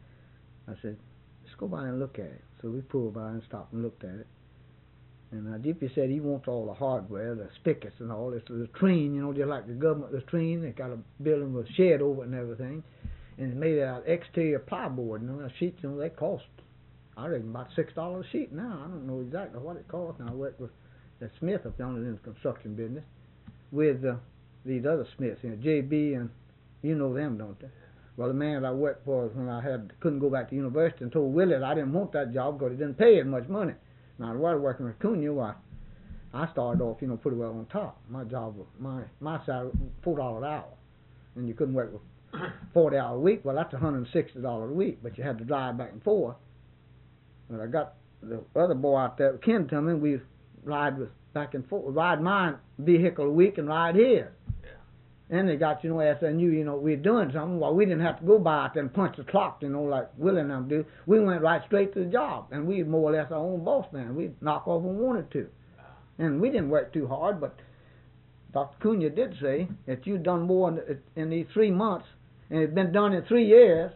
Speaker 2: I said, let's go by and look at it. So we pulled by and stopped and looked at it. And uh, G P said he wants all the hardware, the spigots and all. It's the latrine, you know, just like the government latrine. They got a building with a shed over it and everything. And it's made out of exterior plywood. You know, the sheets, you know, they cost, I reckon, about six dollars a sheet now. I don't know exactly what it costs. And I work with the Smith up yonder in the construction business with uh, these other Smiths, you know, J B, and you know them, don't they? Well, the man that I worked for when I had couldn't go back to university and told Willie that I didn't want that job because it didn't pay as much money. Now, while working with Cunha, I, I started off, you know, pretty well on top. My job was, my, my salary was four dollars an hour. And you couldn't work with forty hours a week. Well, that's one hundred sixty dollars a week, but you had to drive back and forth. But I got the other boy out there, Ken, to me, we ride with back and forth, ride my vehicle a week and ride his. And they got, you know, S N U, you know, we're doing something. Well, we didn't have to go by out there and punch the clock, you know, like Willie and them do. We went right straight to the job. And we more or less our own boss man. We'd knock off when we wanted to. And we didn't work too hard, but Doctor Cunha did say that you've done more in, in these three months, and it's been done in three years.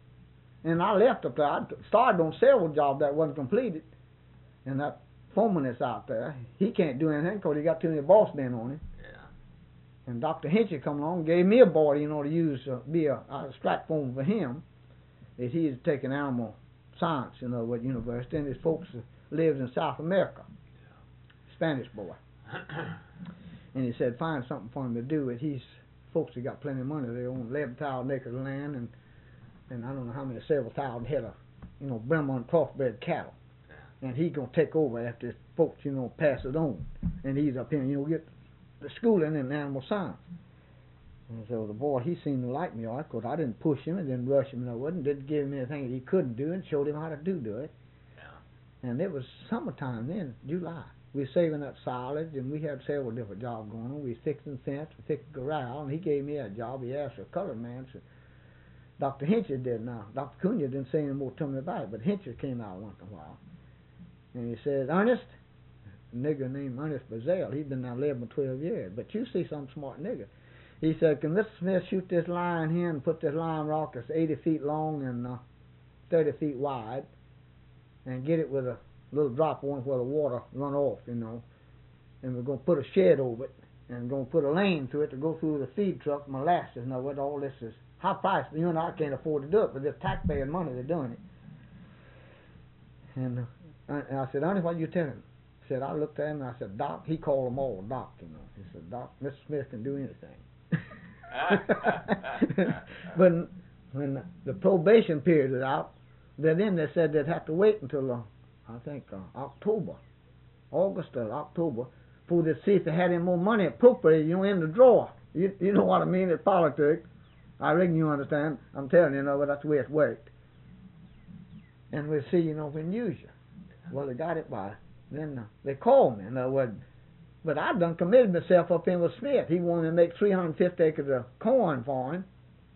Speaker 2: And I left up there. I started on several jobs that wasn't completed. And that foreman that's out there, he can't do anything because he got too many boss men on him. And Doctor Hinchy come along and gave me a boy, you know, to use, uh, be a, a strat form for him. That he is taking animal science, you know, at university, and his folks uh, lives in South America. Spanish boy. And he said, find something for him to do. And he's, folks have got plenty of money. They own eleven thousand acres of land, and, and I don't know how many, several thousand head of, you know, Bremen crossbred cattle. And he's going to take over after his folks, you know, pass it on. And he's up here, you know, get the schooling in animal science. And so the boy, he seemed to like me all right, because I didn't push him and didn't rush him, and I wasn't, didn't give him anything that he couldn't do, and showed him how to do do it. Yeah. And it was summertime then, July. We were saving that silage, and we had several different jobs going on. We was fixing fence, we fixing corral, and he gave me a job. He asked for a colored man. So Doctor Hinchy did now. Doctor Cunha didn't say any more to me about it, but Hinchy came out once in a while. And he said, Ernest, a nigger named Ernest Bazell, he'd been now eleven or twelve years, but you see some smart nigger. He said, can Mister Smith shoot this line here and put this line rock that's eighty feet long and uh, thirty feet wide, and get it with a little drop on it where the water run off, you know, and we're going to put a shed over it, and we're going to put a lane through it to go through the feed truck, molasses, you know, what all this is. High price, you and I can't afford to do it, but they're taxpaying money, they're doing it. And, uh, and I said, Ernest, what are you telling him? said, I looked at him and I said, Doc, he called them all Doc, you know. He said, Doc, Mister Smith can do anything. But when the probation period is out, then they said they'd have to wait until, uh, I think, uh, October, August or October, for to see if they had any more money appropriated, you know, in the drawer. You, you know what I mean? It's politics. I reckon you understand. I'm telling you, you know, but that's the way it worked. And we'll see, you know, if we can use you. Well, they got it by, then uh, they called me, in other words. But I done committed myself up in with Smith. He wanted to make three hundred fifty acres of corn for him.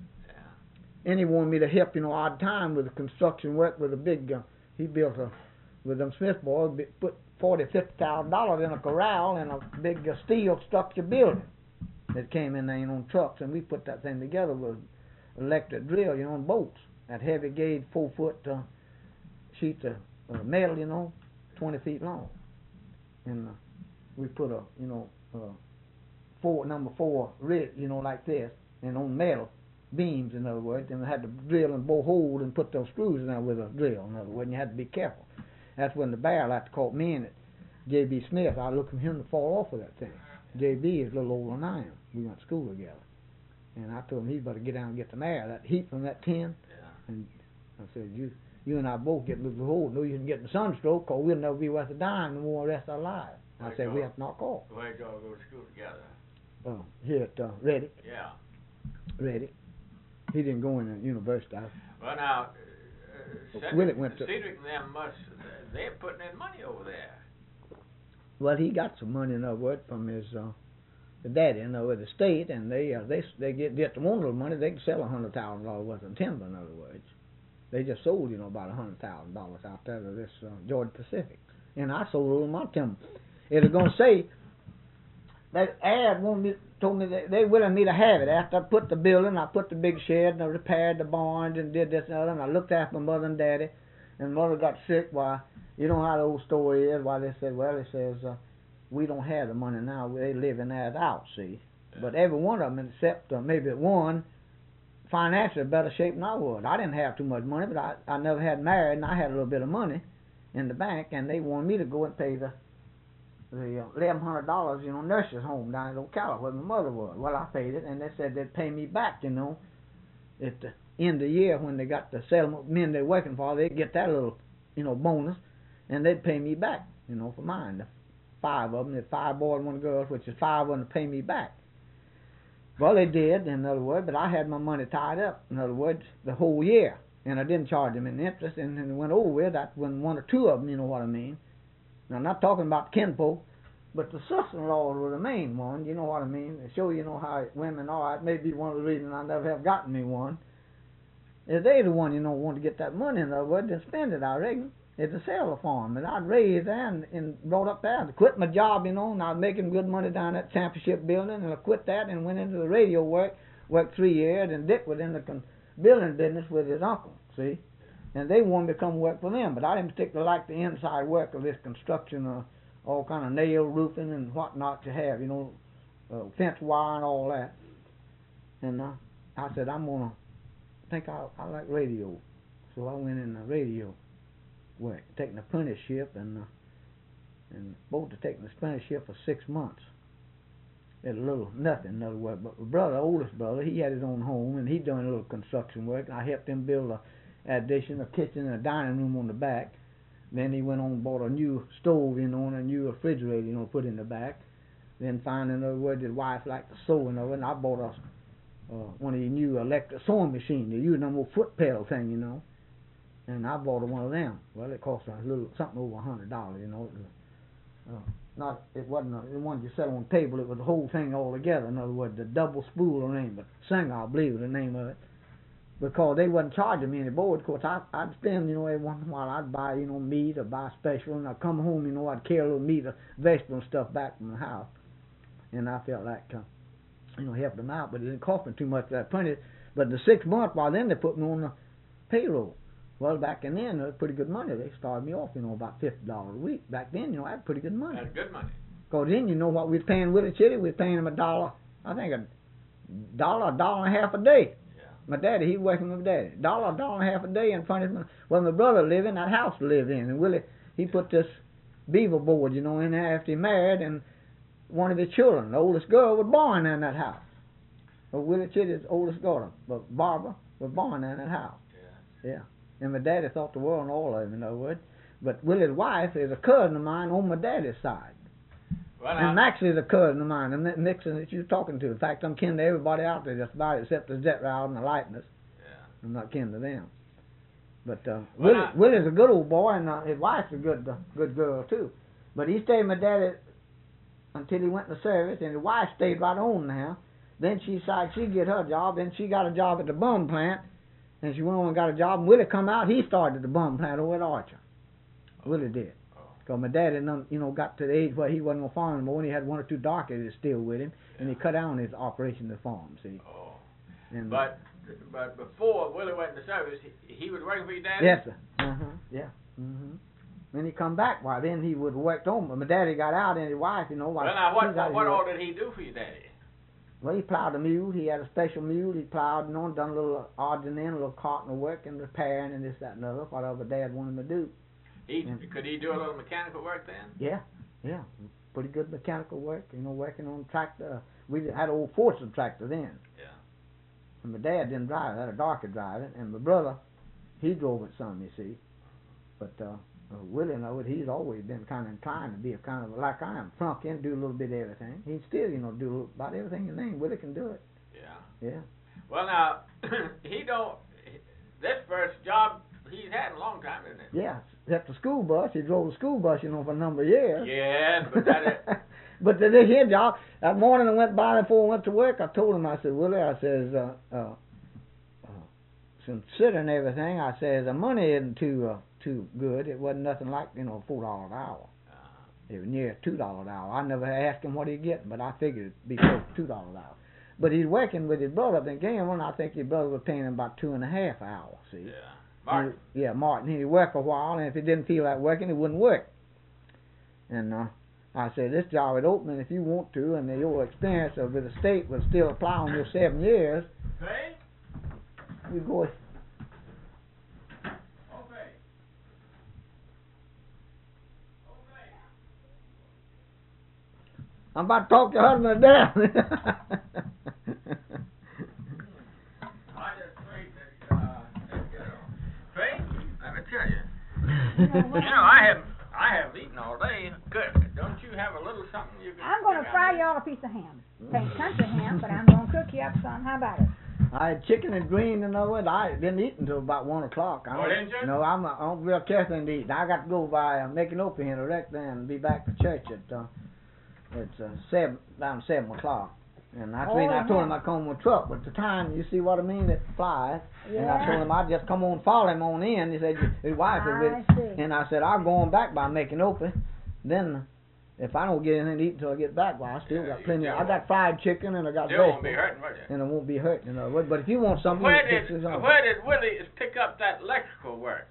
Speaker 2: Yeah. And he wanted me to help, you know, odd time with the construction work with a big, uh, he built a, with them Smith boys, put forty, fifty thousand dollars in a corral and a big uh, steel structure building that came in there, you know, on trucks. And we put that thing together with electric drill, you know, on bolts. That heavy gauge, four foot uh, sheets of uh, metal, you know, twenty feet long. And uh, we put a, you know, uh, four, number four rig, you know, like this, and on metal beams, in other words, and we had to drill and bore holes and put those screws in there with a drill, in other words, and you had to be careful. That's when the barrel had to caught me in it. J B. Smith, I looked for him to fall off of that thing. J B is a little older than I am. We went to school together. And I told him he better get down and get some air, that heat from that tin. Yeah. And I said, you you and I both get a little hole. No, you can get the sunstroke, because we'll never be worth a dime no more the rest of our lives. I said, we have to knock off.
Speaker 1: Where did y'all go to school together?
Speaker 2: Oh, here at uh, Reddick.
Speaker 1: Yeah.
Speaker 2: Reddick. He didn't go in the university.
Speaker 1: Well, now, uh, Cedric,
Speaker 2: Willett went to,
Speaker 1: Cedric and them must, they're putting in money over there.
Speaker 2: Well, he got some money, in other words, from his uh, daddy, in other words, the state, and they uh, they they get get them one little money. They can sell a hundred thousand dollars worth of timber, in other words. They just sold, you know, about a hundred thousand dollars out there to this uh, Georgia Pacific, and I sold a little more timber. It was gonna say that ad wanted me, told me that they willing me to have it. After I put the building, I put the big shed, and I repaired the barns, and did this and other, and I looked after my mother and daddy, and mother got sick. Why, you know how the old story is. Why they said, well, it says uh, we don't have the money now. They living that out, see. Yeah. But every one of them, except uh, maybe one, financially better shape than I was. I didn't have too much money, but I, I never had married, and I had a little bit of money in the bank, and they wanted me to go and pay the the uh, eleven hundred dollars, you know, nurse's home down in Ocala where my mother was. Well, I paid it, and they said they'd pay me back, you know, at the end of the year when they got the settlement men they're working for. They'd get that little, you know, bonus, and they'd pay me back, you know, for mine. The five of them, there's five boys and one girl, which is five of them to pay me back. Well, they did, in other words, but I had my money tied up, in other words, the whole year, and I didn't charge them any interest, and then it went over with that when one or two of them, you know what I mean. Now, I'm not talking about kinfolk, but the sister-in-law were the main one, you know what I mean. They show you know how women are. It may be one of the reasons I never have gotten me one. Is they the one, you know, want to get that money, in other words, and spend it, I reckon. It's a sell the farm, and I'd raised there and, and brought up there. I quit my job, you know, and I was making good money down at Championship Building, and I quit that and went into the radio work, worked three years, and Dick was in the con- building business with his uncle, see. And they wanted me to come work for them, but I didn't particularly like the inside work of this construction, uh, all kind of nail roofing and whatnot to have, you know, uh, fence wire and all that. And uh, I said, I'm going to think I, I like radio. So I went in the radio work, taking apprenticeship, and uh, and both to taking the apprenticeship for six months. It's a little nothing, in other words. But my brother, oldest brother, he had his own home, and he done a little construction work. And I helped him build a addition, a kitchen, and a dining room on the back. Then he went on and bought a new stove, you know, and a new refrigerator, you know, put in the back. Then finally, in other words, his wife liked the sewing of it, and I bought a uh, one of these new electric sewing machines. They use them old foot pedal thing, you know. And I bought one of them. Well, it cost a little something over a hundred dollars, you know. Uh, not it wasn't a, the one you set on the table. It was the whole thing all together. In other words, the double spool name, but Singer, I believe, was the name of it. Because they wasn't charging me any board. Of course, I, I'd spend, you know, every once in a while I'd buy, you know, meat or buy special, and I'd come home, you know, I'd carry a little meat or vegetable and stuff back from the house. And I felt like, uh, you know, helping them out, but it didn't cost me too much for that apprentice. But the six months, while then they put me on the payroll. Well, back in then, it was pretty good money. They started me off, you know, about fifty dollars a week. Back then, you know, I had pretty good money.
Speaker 1: That's good money.
Speaker 2: Because then, you know what we was paying Willie Chitty? We was paying him a dollar, I think a dollar, a dollar and a half a day. My daddy, he was working with my daddy. Dollar, dollar and a half a day in punishment. Well, my brother lived in that house to live in. And Willie, he put this beaver board, you know, in there after he married, and one of his children, the oldest girl, was born in that house. Well, Willie Chitty's oldest daughter, but Barbara, was born in that house. Yeah. Yeah. And my daddy thought the world and all of him, in other words. But Willie's wife is a cousin of mine on my daddy's side. Well, and Max is a cousin of mine, the Nixon that you're talking to. In fact, I'm kin to everybody out there just about except the Zetrow and the Lightness. Yeah. I'm not kin to them. But uh, well, Willie, I... Willie's a good old boy, and uh, his wife's a good uh, good girl, too. But he stayed with my daddy until he went to service, and his wife stayed right on now. Then she decided she'd get her job. Then she got a job at the bum plant, and she went on and got a job. And Willie come out, he started the bum plant over at Archer. Oh. Willie did. Because my dad had, you know, got to the age where he wasn't going to farm anymore, and he had one or two darkies still with him, yeah. and he cut down his operation of the farm, see. Oh.
Speaker 1: And but but before Willie went into service, he, he was working for your dad?
Speaker 2: Yes, sir. Uh-huh, yeah. Mm-hmm. When he come back, why, then he would have worked on. But my daddy got out, and his wife, you know.
Speaker 1: Well, now, what, what, what all did he do for your daddy?
Speaker 2: Well, he plowed a mule. He had a special mule. He plowed, you know, and done a little odds and ends, a little carting work and repairing and this, that, and the other, whatever Dad wanted him to do.
Speaker 1: He, could he do a little mechanical work then?
Speaker 2: Yeah, yeah. Pretty good mechanical work, you know, working on tractor. We had an old Fortune tractor then. Yeah. And my dad didn't drive it, had a darker drive it, and my brother, he drove it some, you see. But uh, uh, Willie, you know, he's always been kind of inclined to be a kind of, like I am, flunk in, do a little bit of everything. He still, you know, do a little, about everything in the name. Willie can do it. Yeah. Yeah.
Speaker 1: Well, now, he don't, this first job he's had in a long time, isn't it?
Speaker 2: Yeah. Except the school bus. He drove the school bus, you know, for a number of years.
Speaker 1: Yeah, but that is...
Speaker 2: But this here job, that morning I went by before I went to work, I told him, I said, Willie, I says, uh, uh, uh, considering everything, I says, the money isn't too uh, too good. It wasn't nothing like, you know, four dollars an hour. Uh-huh. It was near two dollars an hour. I never asked him what he'd get, but I figured it'd be close to two dollars an hour. But he's working with his brother up in Gamble, I think his brother was paying him about two and a half an hour, see?
Speaker 1: Yeah. Martin.
Speaker 2: He, yeah, Martin. He'd work a while, and if he didn't feel like working, he wouldn't work. And uh, I said, this job is open if you want to, and your experience of the state will still apply on your seven years.
Speaker 1: Okay.
Speaker 2: You go. Okay. Okay. I'm about to talk to your husband down.
Speaker 1: You know, I have I have eaten all day. Good. Don't you have a little something you can...
Speaker 3: I'm going to fry you all a piece of ham. It ain't country ham, but I'm going to cook you up some. How about it?
Speaker 2: I had chicken and green and all that. I didn't eat until about one o'clock.
Speaker 1: Oh, didn't you?
Speaker 2: No, I'm not, I'm real careful to eat. I got to go by uh, making open here direct then and be back to church at uh, it's uh, seven around seven o'clock. And that's
Speaker 3: oh,
Speaker 2: when I told
Speaker 3: yeah.
Speaker 2: him I'd come with a truck. But the time, you see what I mean, it flies.
Speaker 3: Yeah.
Speaker 2: And I told him I'd just come on, follow him on in. He said, his wife was with
Speaker 3: see.
Speaker 2: And I said, I'll go on back by making open. Then, if I don't get anything to eat until I get back, well, I still
Speaker 1: yeah,
Speaker 2: got plenty. Of, I got fried chicken and I got
Speaker 1: still won't be hurting, will you?
Speaker 2: And it won't be hurting, you know. But if you want something...
Speaker 1: Where did, where did Willie pick up that electrical work?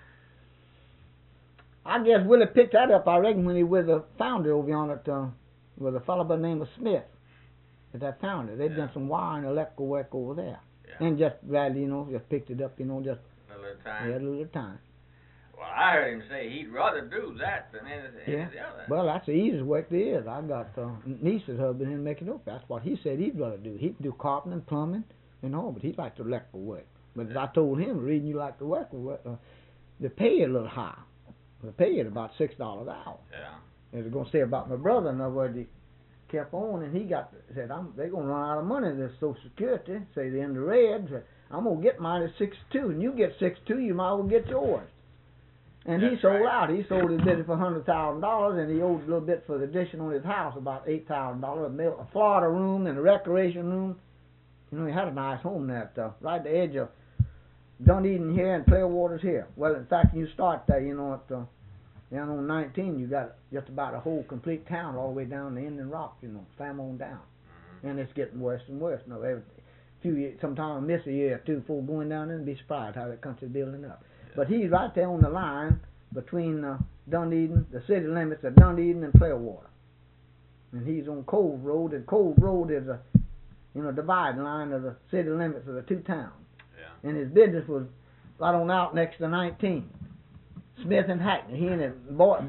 Speaker 2: I guess Willie picked that up, I reckon, when he was a founder over on it, uh, with a fellow by the name of Smith. That founder. They'd yeah. done some wiring electrical work over there. Yeah. And just rather, you know, just picked it up, you know, just...
Speaker 1: A little time.
Speaker 2: Yeah, a little time.
Speaker 1: Well, I heard him say he'd rather do that than anything
Speaker 2: yeah.
Speaker 1: else.
Speaker 2: Well, that's the easiest work there is. I got uh, niece's husband in making up. That's what he said he'd rather do. He'd do carpentering, plumbing, and all, but he liked the electrical work. But yeah. as I told him, the reason you like the work, uh, they pay you a little high. They pay you about six dollars an hour.
Speaker 1: Yeah.
Speaker 2: And I was going to say about my brother, in other words, he kept on, and he got said, I'm, they're going to run out of money, this Social Security. Say, they're in the red. Said, I'm going to get mine at sixty-two, and you get sixty-two, you might as well get yours. And
Speaker 1: That's
Speaker 2: he sold
Speaker 1: right.
Speaker 2: out. He sold his business for one hundred thousand dollars, and he owed a little bit for the addition on his house, about eight thousand dollars, a, a Florida room and a recreation room. You know, he had a nice home there, at, uh, right at the edge of Dunedin here and Clearwater's here. Well, in fact, you start there, you know, at uh, down on nineteen, you got just about a whole complete town all the way down to Indian Rock, you know, slam on down. Mm-hmm. And it's getting worse and worse. You know, every few years, sometimes I miss a year or two before going down there and be surprised how that country's building up. But he's right there on the line between uh, Dunedin, the city limits of Dunedin and Clearwater. And he's on Cove Road, and Cove Road is a, you know, dividing line of the city limits of the two towns. Yeah. And his business was right on out next to nineteen. Smith and Hackney. He and his boy,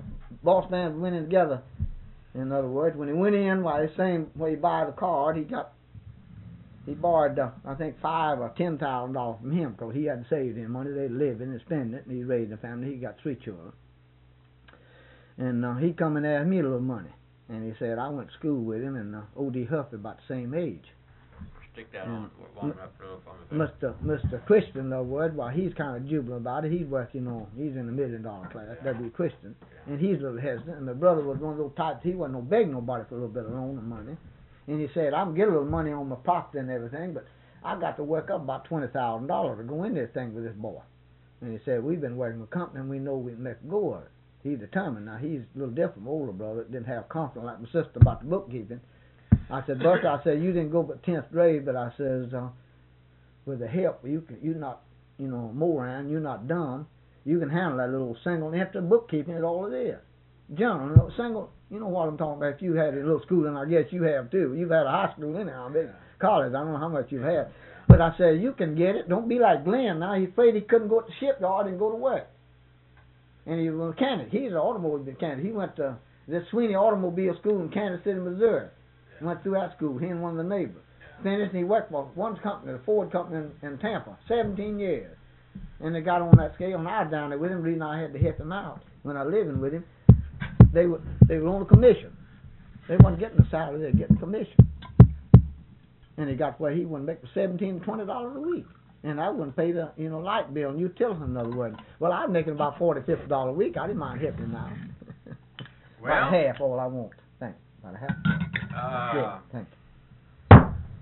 Speaker 2: boss man went in together. In other words, when he went in, why the same way he buy the card, he got he borrowed uh, I think five or ten thousand dollars from him because he hadn't saved any money. They living and spending it, and he raised a family. He got three children, and uh, he come and asked me a little money, and he said I went to school with him, and uh, O D Huffey about the same age.
Speaker 1: Stick that
Speaker 2: and
Speaker 1: on long enough to look on the
Speaker 2: Mister Mister Christian, in other words, while he's kind of jubilant about it, he's working on, he's in the million dollar class, that'd be Christian, and he's a little hesitant, and the brother was one of those types, he wasn't no begging nobody for a little bit of loan or money, and he said, I'm getting a little money on my property and everything, but I got to work up about twenty thousand dollars to go in this thing with this boy. And he said, we've been working with a company and we know we can let go of it. He's determined. Now, he's a little different from older brother that didn't have confidence like my sister about the bookkeeping. I said, Buster, I said, you didn't go but tenth grade, but I says, uh, with the help, you can, you're not, you know, moron, you're not dumb. You can handle that little single empty bookkeeping is all it is. General, you know, single, you know what I'm talking about. If you had a little schooling, I guess you have too. You've had a high school anyhow, big college, I don't know how much you've had. But I said, you can get it. Don't be like Glenn now. He's afraid he couldn't go to the shipyard and go to work. And he was a mechanic. He's an automobile mechanic. He went to this Sweeney Automobile School in Kansas City, Missouri. Went through that school, he and one of the neighbors. Finished, and he worked for one company, the Ford company in, in Tampa, seventeen years. And they got on that scale, and I was down there with him. The reason I had to help him out when I was living with him, they were they were on a commission. They wasn't getting a salary, they were getting commission. And he got where he wouldn't make seventeen to twenty dollars a week. And I wouldn't pay the, you know, light bill and utilities, in other words. Well, I was making about forty, fifty dollars a week. I didn't mind helping him out.
Speaker 1: Well,
Speaker 2: about half all I want. Thanks. About half.
Speaker 1: Uh,
Speaker 2: Good. Thank you.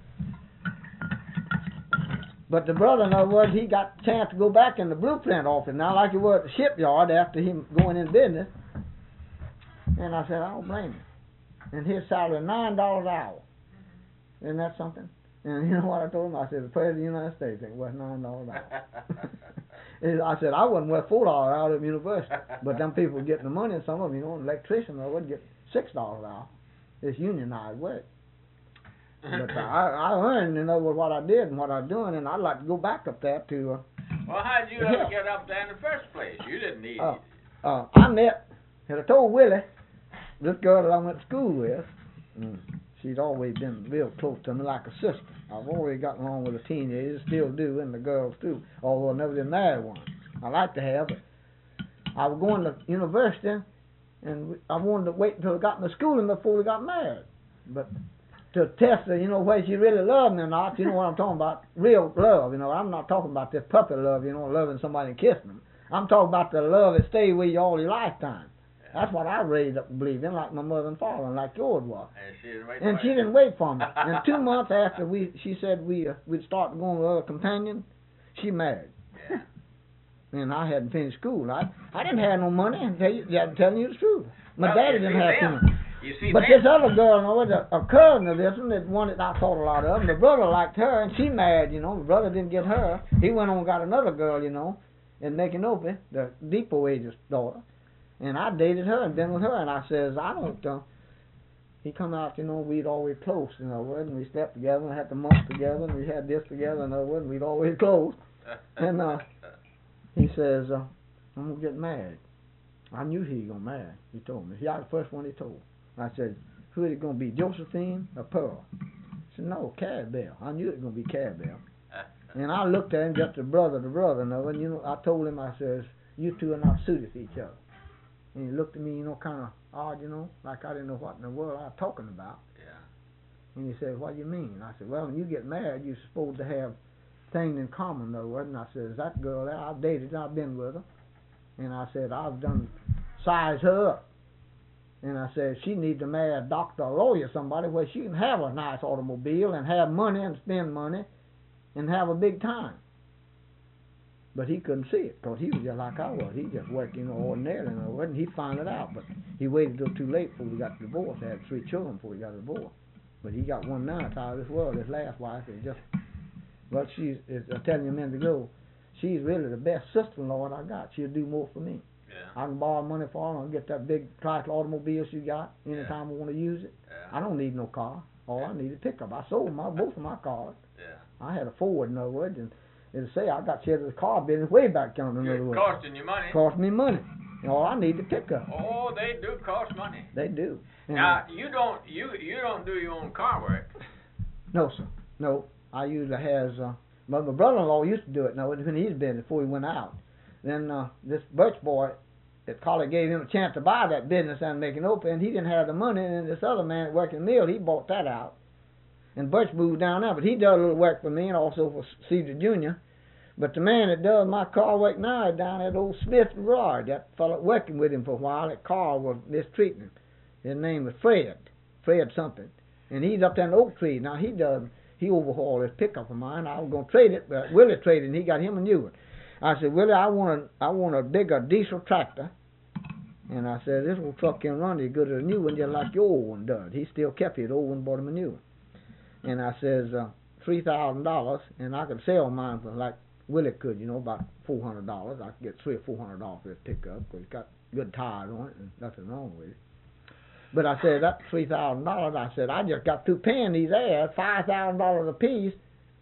Speaker 2: But the brother, in other words, he got a chance to go back in the blueprint office now, like he was at the shipyard after him going in business. And I said, I don't blame him. And his salary is nine dollars an hour. Isn't that something? And you know what I told him? I said, the President of the United States ain't worth nine dollars an hour. I said, I wasn't worth four dollars an hour at university. But them people were getting the money, and some of them, you know, an electrician, I would get six dollars an hour. It's unionized work. But uh, I, I earned, in other words, what I did and what I'm doing, and I'd like to go back up there to... Uh,
Speaker 1: well, how did you ever get up there in the first place? You didn't need
Speaker 2: uh,
Speaker 1: it.
Speaker 2: Uh, I met, and I told Willie, this girl that I went to school with, mm, she's always been real close to me, like a sister. I've always gotten along with the teenagers, still do, and the girls too, although I never been married one. I like to have, but I was going to university, and I wanted to wait until I got into schooling before we got married. But to test her, you know, whether she really loved me or not, you know what I'm talking about, real love, you know. I'm not talking about this puppy love, you know, loving somebody and kissing them. I'm talking about the love that stays with you all your lifetime. That's what I raised up to believe in, like my mother and father, and like yours was.
Speaker 1: And she didn't wait
Speaker 2: And
Speaker 1: for
Speaker 2: she
Speaker 1: you.
Speaker 2: didn't wait for me. And two months after we, she said we uh, we'd start going with other companions, she married.
Speaker 1: Yeah.
Speaker 2: And I hadn't finished school. I I didn't have no money. And tell you, I'm telling you the truth. My
Speaker 1: Well,
Speaker 2: daddy
Speaker 1: you
Speaker 2: didn't
Speaker 1: see
Speaker 2: have
Speaker 1: them.
Speaker 2: money.
Speaker 1: You see
Speaker 2: But
Speaker 1: them.
Speaker 2: this other girl, you know, was a, a cousin of this one, that one that I thought a lot of. And the brother liked her, and she married. You know, the brother didn't get her. He went on and got another girl, you know, in Maconope, the depot agent's daughter. And I dated her and been with her, and I says, I don't, uh, he come out, you know, we'd always close, you know, and we slept together and had the month together, and we had this together, and and we'd always close. And uh, he says, uh, I'm going to get married. I knew he was going to marry, he told me. He was the first one he told. I said, who is it going to be, Josephine or Pearl? He said, no, Carabelle. I knew it was going to be Carabelle. And I looked at him, just a brother to brother, and, and you know, I told him, I says, you two are not suited for each other. And he looked at me, you know, kind of odd, you know, like I didn't know what in the world I was talking about.
Speaker 1: Yeah.
Speaker 2: And he said, what do you mean? I said, well, when you get married, you're supposed to have things in common, in other words. And I said, that girl there, I've dated her, I've been with her. And I said, I've done size her up. And I said, she needs to marry a doctor or lawyer, somebody where she can have a nice automobile and have money and spend money and have a big time. But he couldn't see it, because he was just like I was. He just worked, you know, ordinarily, and wasn't. He found it out, but he waited till too late before we got divorced. He had three children before he got divorced. But he got one now, it's out of this world. His last wife is just, well, she's, is, I'm telling you a minute ago, she's really the best sister-in-law that I got. She'll do more for me.
Speaker 1: Yeah.
Speaker 2: I can borrow money for her and get that big Chrysler automobile she got anytime
Speaker 1: Yeah.
Speaker 2: I want to use it.
Speaker 1: Yeah.
Speaker 2: I don't need no car. All I need is a pickup. I sold my both of my cars.
Speaker 1: Yeah.
Speaker 2: I had a Ford, in other words, and it'll say I got shared of the car business way back down in other
Speaker 1: It's
Speaker 2: words.
Speaker 1: costing you money.
Speaker 2: Cost me money. You know, I need the pickup.
Speaker 1: Oh, they do cost money.
Speaker 2: They do. And
Speaker 1: Now you don't you you don't do your own car work.
Speaker 2: no, sir. No, I usually has. Uh, but my brother-in-law used to do it. No, when he's been before he went out. Then uh, this Birch boy at college gave him a chance to buy that business and make it open. And he didn't have the money. And this other man that worked in the mill, he bought that out. And Birch moved down there, but he does a little work for me and also for Caesar Junior But the man that does my car work now is down at old Smith Garage. That fellow working with him for a while, that car was mistreating him. His name was Fred, Fred something. And he's up there in the oak tree. Now he does, he overhauled this pickup of mine. I was going to trade it, but Willie traded it and he got him a new one. I said, Willie, I want a, I want a bigger diesel tractor. And I said, this old truck can run as good as a new one, just like your old one does. He still kept his old one and bought him a new one. And I says, uh, three thousand dollars, and I could sell mine for like Willie could, you know, about four hundred dollars. I could get three or four hundred dollars for this pickup because it's got good tires on it and nothing wrong with it. But I said, that three thousand dollars, I said, I just got through paying these ads, five thousand dollars a piece,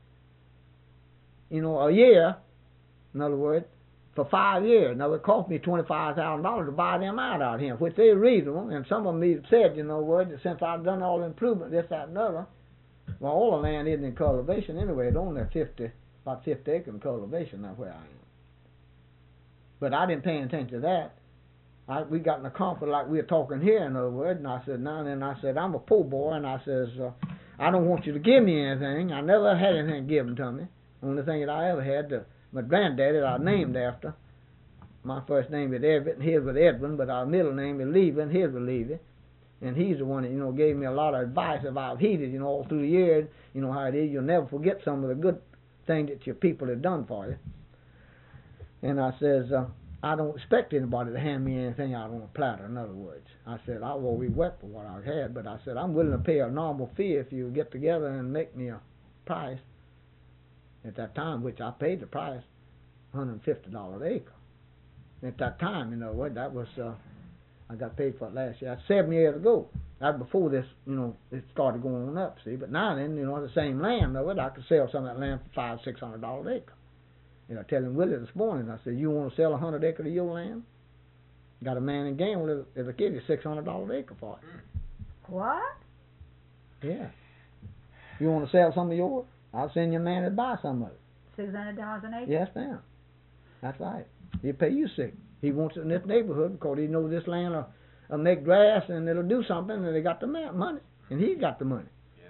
Speaker 2: you know, a year, in other words, for five years. Now, it cost me twenty-five thousand dollars to buy them out out here, which they're reasonable, and some of them even said, you know what, since I've done all the improvement, this, that, and other, well, all the land isn't in cultivation anyway. It's only fifty, about fifty acres in cultivation, that's where I am. But I didn't pay attention to that. I, we got in a conference like we were talking here, in other words, and I said, now then, I said, I'm a poor boy, and I says, uh, I don't want you to give me anything. I never had anything given to me. Only thing that I ever had, uh, my granddaddy that I named after. My first name is Everett, and his was Edwin, but our middle name is Levy, and his was Levy. And he's the one that, you know, gave me a lot of advice about heated, you know, all through the years. You know how it is. You'll never forget some of the good things that your people have done for you. And I says, uh, I don't expect anybody to hand me anything out on a platter, in other words. I said, I've always worked for what I've had, but I said, I'm willing to pay a normal fee if you get together and make me a price. At that time, which I paid the price, one hundred fifty dollars an acre. At that time, you know what, that was... Uh, I got paid for it last year. That's seven years ago. That before this, you know, it started going up, see. But now then, you know, the same land, though, I could sell some of that land for five, six hundred dollars an acre. You know, I tell him Willie this morning, I said, you want to sell a hundred acres of your land? Got a man in Gamble that'll give you six hundred dollars an acre for it.
Speaker 3: What?
Speaker 2: Yeah. You want to sell some of yours? I'll send you a man to buy some of it.
Speaker 3: Six hundred dollars an acre?
Speaker 2: Yes, ma'am. That's right. He'll pay you six. He wants it in this neighborhood because he knows this land will, will make grass and it'll do something, and they got the money, and he's got the money.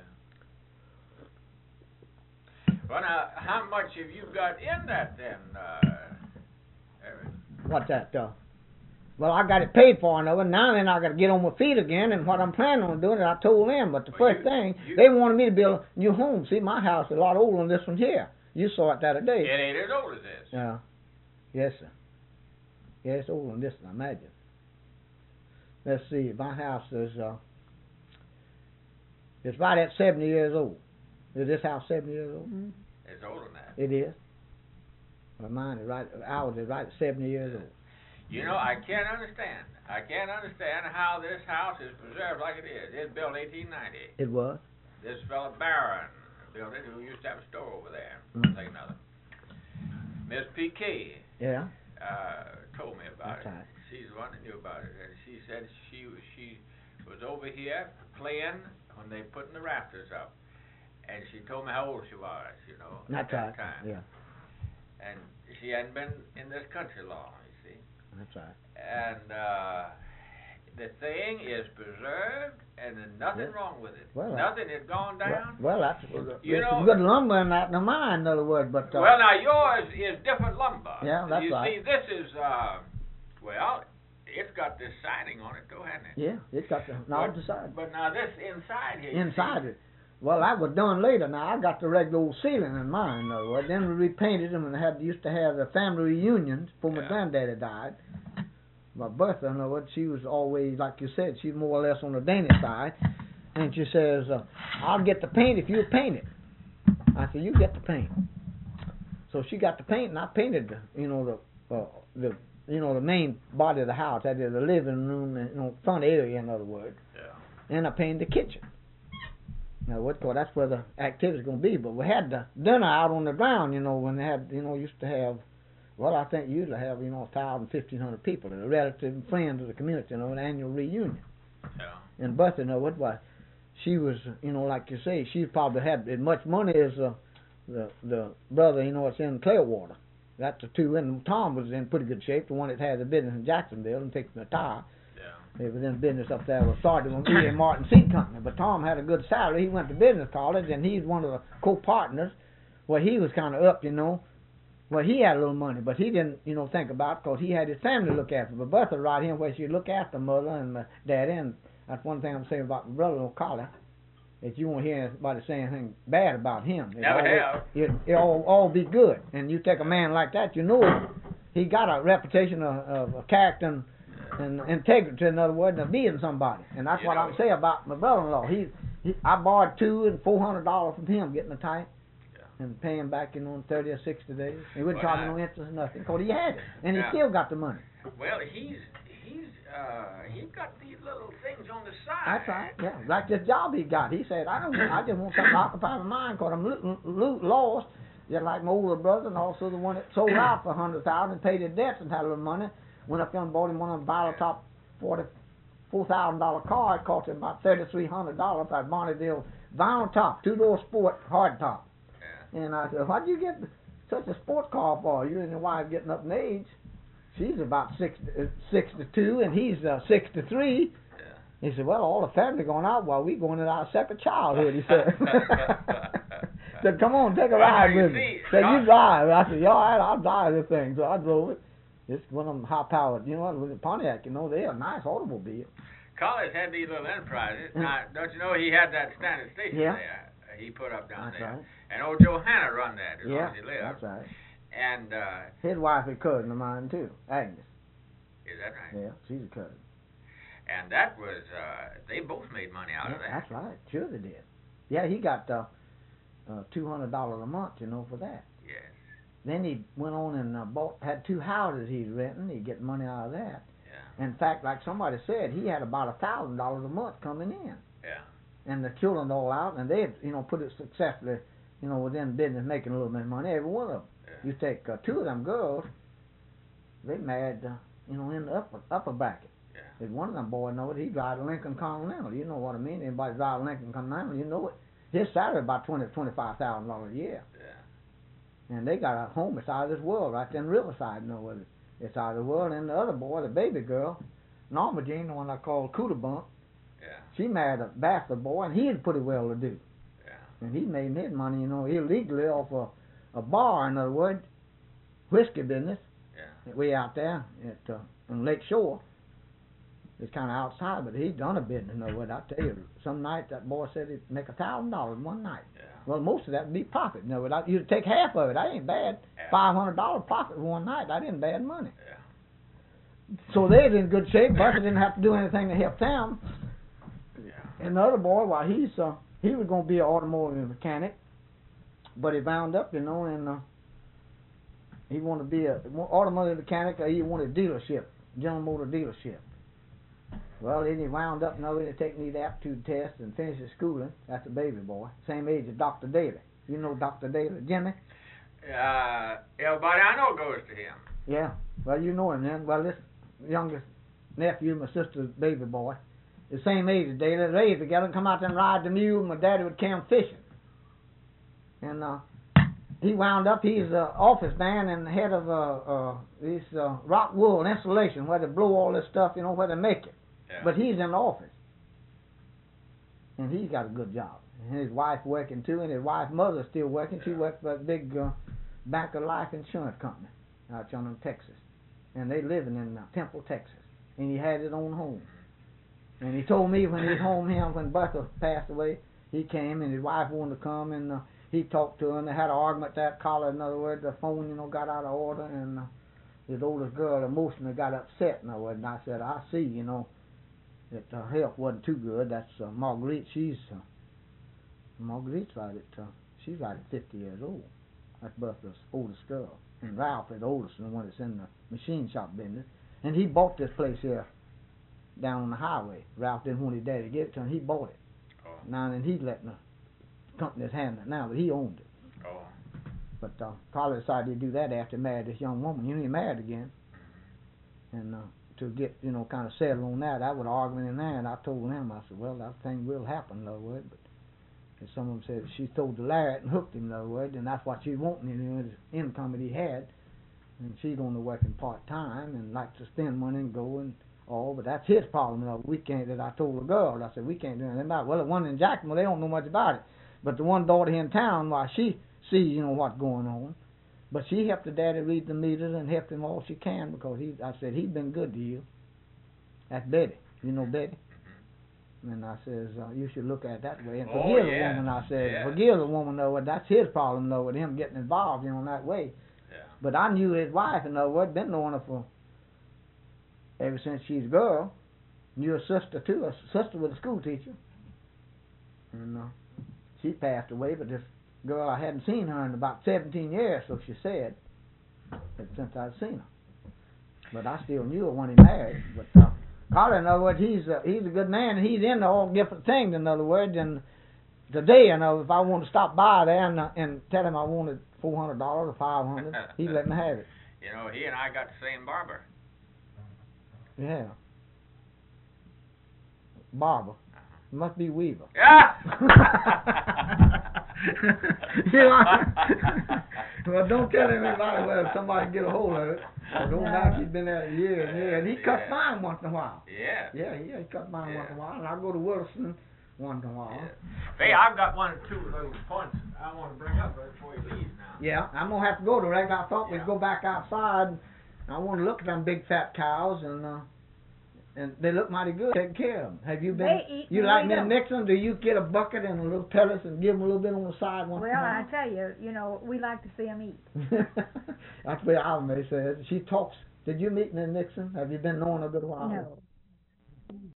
Speaker 1: Yeah. Well, now, how much have you got in that then, uh, Eric?
Speaker 2: What's that, uh? Well, I got it paid for another. Now then, I got to get on my feet again, and what I'm planning on doing, I told them. But the well, first you, thing, you, they wanted me to build a new home. See, my house is a lot older than this one here. You saw it the other day.
Speaker 1: It ain't as old as this.
Speaker 2: Yeah. Yes, sir. Yeah, it's older than this, I imagine. Let's see, my house is, uh, it's right at seventy years old. Is this house seventy years old?
Speaker 3: Mm-hmm.
Speaker 1: It's older than that.
Speaker 2: It is. Well, mine is right, ours is right at seventy years old.
Speaker 1: You know, I can't understand. I can't understand how this house is preserved like it is. It's built eighteen ninety.
Speaker 2: It was?
Speaker 1: This fella Barron built it, who used to have a store over there.
Speaker 2: Mm-hmm.
Speaker 1: Take another. Miss P K.
Speaker 2: Yeah.
Speaker 1: Uh, told me about
Speaker 2: That's
Speaker 1: it.
Speaker 2: right.
Speaker 1: She's the one that knew about it, and she said she was she was over here playing when they putting the rafters up, and she told me how old she was, you know,
Speaker 2: That's
Speaker 1: at that
Speaker 2: right.
Speaker 1: time.
Speaker 2: Yeah.
Speaker 1: And she hadn't been in this country long, you see.
Speaker 2: That's right.
Speaker 1: And uh, the thing is preserved, and there's nothing
Speaker 2: Yeah.
Speaker 1: wrong with it.
Speaker 2: Well,
Speaker 1: nothing has gone down.
Speaker 2: Well, well that's
Speaker 1: You
Speaker 2: there's
Speaker 1: know-
Speaker 2: some good lumber in that in mine, in other words. But uh,
Speaker 1: Well, now yours is different lumber.
Speaker 2: Yeah, that's
Speaker 1: you
Speaker 2: right.
Speaker 1: see, this is uh, well, it's got this siding on it, too, hasn't it?
Speaker 2: yeah, it's got the knob to side.
Speaker 1: But now this inside here. you
Speaker 2: Inside
Speaker 1: see,
Speaker 2: it. Well, that was done later. Now I got the regular old ceiling in mine, in other words. Then we repainted them and had used to have the family reunions before my
Speaker 1: Yeah.
Speaker 2: granddaddy died. My Bertha, in other words, she was always, like you said, she's more or less on the Danish side. And she says, uh, I'll get the paint if you paint it. I said, you get the paint. So she got the paint, and I painted the, you know, the, uh, the, you know, the main body of the house. That is the living room, and, you know, front area, in other words.
Speaker 1: Yeah.
Speaker 2: And I painted the kitchen. Now, what? Cause that's where the activity's going to be. But we had the dinner out on the ground, you know, when they had, you know, used to have Well, I think you usually have, you know, a thousand, fifteen hundred people that are relative and friends of the community, you know, an annual reunion.
Speaker 1: Yeah.
Speaker 2: And Bertha, you know what, why, she was, you know, like you say, she probably had as much money as uh, the the brother, you know, that's in Clearwater. That's the two, and Tom was in pretty good shape, the one that had the business in Jacksonville and fixing the tire.
Speaker 1: Yeah.
Speaker 2: He was in business up there, was started with E. and Martin Seed Company, but Tom had a good salary. He went to business college, and he's one of the co-partners. Well, he was kind of up, you know. Well, he had a little money, but he didn't, you know, think about it because he had his family to look after. But Bertha right here, where she look after mother and my daddy, and that's one thing I'm saying about my brother, old Collie, that you won't hear anybody say anything bad about him. It
Speaker 1: Never
Speaker 2: always,
Speaker 1: have.
Speaker 2: It, it all, all be good. And you take a man like that, you know he got a reputation of, of, of character and, and integrity, in other words, of being somebody. And that's
Speaker 1: You
Speaker 2: what
Speaker 1: know.
Speaker 2: I'm saying about my brother-in-law. He, he, I borrowed two and four hundred dollars from him getting the type. And pay him back, you know, in thirty or sixty days. He wouldn't
Speaker 1: Well,
Speaker 2: charge me no interest or nothing, because he had it. And he
Speaker 1: Yeah.
Speaker 2: still got the money.
Speaker 1: Well, he's he's uh he's got these little things on the side.
Speaker 2: That's right, yeah. Like this job he got. He said, I don't I just want something to occupy my mind, because I'm lo- lo- lost. Just like my older brother, and also the one that sold out for a hundred thousand and paid his debts and had a little money. Went up there and bought him one of them vinyl top forty-four thousand dollar car. It cost him about thirty-three hundred dollars. That Bonneville vinyl top, two-door sport hard top. And I said, why'd you get such a sports car for? You and your wife getting up in age. She's about sixty, uh, sixty-two, and he's uh, sixty-three.
Speaker 1: Yeah.
Speaker 2: He said, well, all the family going out while we going in our separate childhood, he said. Said, come on, take a ride with me. Said, you drive. I said, yeah, all right, I'll drive this thing. So I drove it. It's one of them high-powered, you know what, with the Pontiac, you know, they're a nice automobile.
Speaker 1: Collins had these little enterprises. Now, don't you know he had that standing station
Speaker 2: Yeah.
Speaker 1: there? He put up down
Speaker 2: That's
Speaker 1: there.
Speaker 2: right.
Speaker 1: And old Johanna run that as
Speaker 2: Yeah,
Speaker 1: long as he lived.
Speaker 2: that's right.
Speaker 1: And uh
Speaker 2: His wife is a cousin of mine, too, Agnes.
Speaker 1: is that right?
Speaker 2: Yeah, she's a cousin.
Speaker 1: And that was uh they both made money out
Speaker 2: Yeah,
Speaker 1: of that.
Speaker 2: that's right. Sure they did. Yeah, he got uh, uh, two hundred dollars a month, you know, for that.
Speaker 1: Yes.
Speaker 2: Then he went on and uh, bought, had two houses he's renting. He'd get money out of that.
Speaker 1: Yeah.
Speaker 2: In fact, like somebody said, he had about a thousand dollars a month coming in.
Speaker 1: Yeah.
Speaker 2: And the children all out, and they, you know, put it successfully, you know, within business, making a little bit of money, every one of them.
Speaker 1: Yeah.
Speaker 2: You take uh, two of them girls, they married, uh, you know, in the upper upper bracket.
Speaker 1: Yeah.
Speaker 2: There's one of them boys know it. He drives a Lincoln Continental. You know what I mean? Anybody drive a Lincoln Continental, you know it. His salary about twenty, twenty-five thousand dollars a year.
Speaker 1: Yeah.
Speaker 2: And they got a home that's out of this world, right there in Riverside. You know what? It's out of the world. And the other boy, the baby girl, Norma Jean, the one I call Cooter Bump,
Speaker 1: Yeah.
Speaker 2: she married a bachelor boy, and he had pretty well to do.
Speaker 1: Yeah.
Speaker 2: And he made his money, you know, illegally off a, a bar, in other words, whiskey business,
Speaker 1: Yeah.
Speaker 2: way out there at uh, on Lake Shore. It's kind of outside, but he's done a business, in other words. I tell you, some night that boy said he'd make a thousand dollars one night.
Speaker 1: Yeah.
Speaker 2: Well, most of that would be profit. In other words, you'd take half of it. That ain't bad.
Speaker 1: Yeah.
Speaker 2: Five hundred dollar profit one night. That ain't bad money.
Speaker 1: Yeah.
Speaker 2: So they's in good shape. Buster didn't have to do anything to help them.
Speaker 1: Yeah.
Speaker 2: And the other boy, well, he's uh, he was going to be an automobile mechanic, but he wound up, you know, and uh, he wanted to be a automobile mechanic, or he wanted a dealership, General Motor dealership. Well, then he wound up, you know, to take these aptitude tests and finish his schooling. That's a baby boy, same age as Doctor Daly. You know Doctor Daly, Jimmy?
Speaker 1: Uh, everybody I know goes to him.
Speaker 2: Yeah. Well, you know him then. Well, this youngest nephew, my sister's baby boy, the same age as Daly. They raised together and come out there and ride the mule. My daddy would carry him fishing. And uh, he wound up, he's an office man and head of uh, uh, this uh, rock wool installation, where they blow all this stuff, you know, where they make it.
Speaker 1: Yeah.
Speaker 2: But he's in the office. And he's got a good job. And his wife working too, and his wife's mother's still working. She
Speaker 1: Yeah.
Speaker 2: works for a big uh, Bank of Life insurance company out yonder in Texas. And they living in uh, Temple, Texas. And he had his own home. And he told me when he was home here, when Bertha passed away, he came and his wife wanted to come, and uh, he talked to her, and they had an argument at collar. In other words, the phone, you know, got out of order, and uh, his oldest girl emotionally got upset. In other words, and I said, I see, you know, that her health wasn't too good. That's uh, Marguerite. She's uh, Marguerite's right at uh, she's right at fifty years old. That's Bertha's oldest girl, and Ralph is the oldest, the one that's in the machine shop business. And he bought this place here down on the highway. Ralph didn't want his daddy to give it to him. He bought it.
Speaker 1: Oh.
Speaker 2: Now then, he's letting the company's handle it now, but he owned it.
Speaker 1: Oh.
Speaker 2: But uh, Carla decided to do that after he married this young woman. You know, he married again, and uh, to get you know kind of settled on that, I was arguing in there, and I told him, I said, well, that thing will happen, in other words, but and some of them said she sold the lariat and hooked him, in other words, and that's what she wanted, you know, his income that he had, and she's only working part time and likes to spend money and go and all, but that's his problem. You know, we can't. That I told the girl, I said we can't do anything about it. Well, the one in Jacksonville, they don't know much about it, but the one daughter here in town, why she sees, you know, what's going on. But she helped the daddy read the meters and helped him all she can because he, I said, he's been good to you. That's Betty. You know Betty? And I says, uh, you should look at it that way. And
Speaker 1: Oh,
Speaker 2: forgive
Speaker 1: yeah.
Speaker 2: the woman, I said.
Speaker 1: Yeah.
Speaker 2: Forgive the woman, though. That's his problem, though, with him getting involved, you know, in that way.
Speaker 1: Yeah.
Speaker 2: But I knew his wife, in other words, been knowing her for ever since she's a girl. Knew her sister, too. Her sister was a school teacher. And uh, she passed away, but this girl, I hadn't seen her in about seventeen years, so she said, since I'd seen her. But I still knew her when he married. But uh, Carter, in other words, he's a, he's a good man, and he's into all different things, in other words. And today, you know, if I want to stop by there and, uh, and tell him I wanted four hundred dollars or five hundred dollars, he'd let me have it.
Speaker 1: You know, he and I got the same barber.
Speaker 2: Yeah. Barber. It must be Weaver.
Speaker 1: Yeah.
Speaker 2: You know, well, don't tell anybody whether somebody get a hold of it. Don't know if he's been there years and years. And he cuts
Speaker 1: Yeah.
Speaker 2: mine once in a while.
Speaker 1: Yeah.
Speaker 2: Yeah, yeah, he cuts mine
Speaker 1: Yeah.
Speaker 2: once in a while. And I go to Wilson once in a while.
Speaker 1: Yeah. Hey, I've got one or two little points I want to bring up right before you leave now.
Speaker 2: Yeah, I'm gonna have to go to Rick. I thought
Speaker 1: Yeah.
Speaker 2: we'd go back outside. I want to look at them big fat cows, and uh, and they look mighty good. Take care of them. Have you been?
Speaker 3: They eat
Speaker 2: you
Speaker 3: and
Speaker 2: like
Speaker 3: we
Speaker 2: them
Speaker 3: don't.
Speaker 2: mix them? Do you get a bucket and a little pellets and give them a little bit on the side once
Speaker 3: Well,
Speaker 2: in a
Speaker 3: I
Speaker 2: while?
Speaker 3: tell you, you know, we like to see them eat.
Speaker 2: That's what Alma says. She talks. Did you meet me in Nixon? Have you been knowing her a good while?
Speaker 3: No.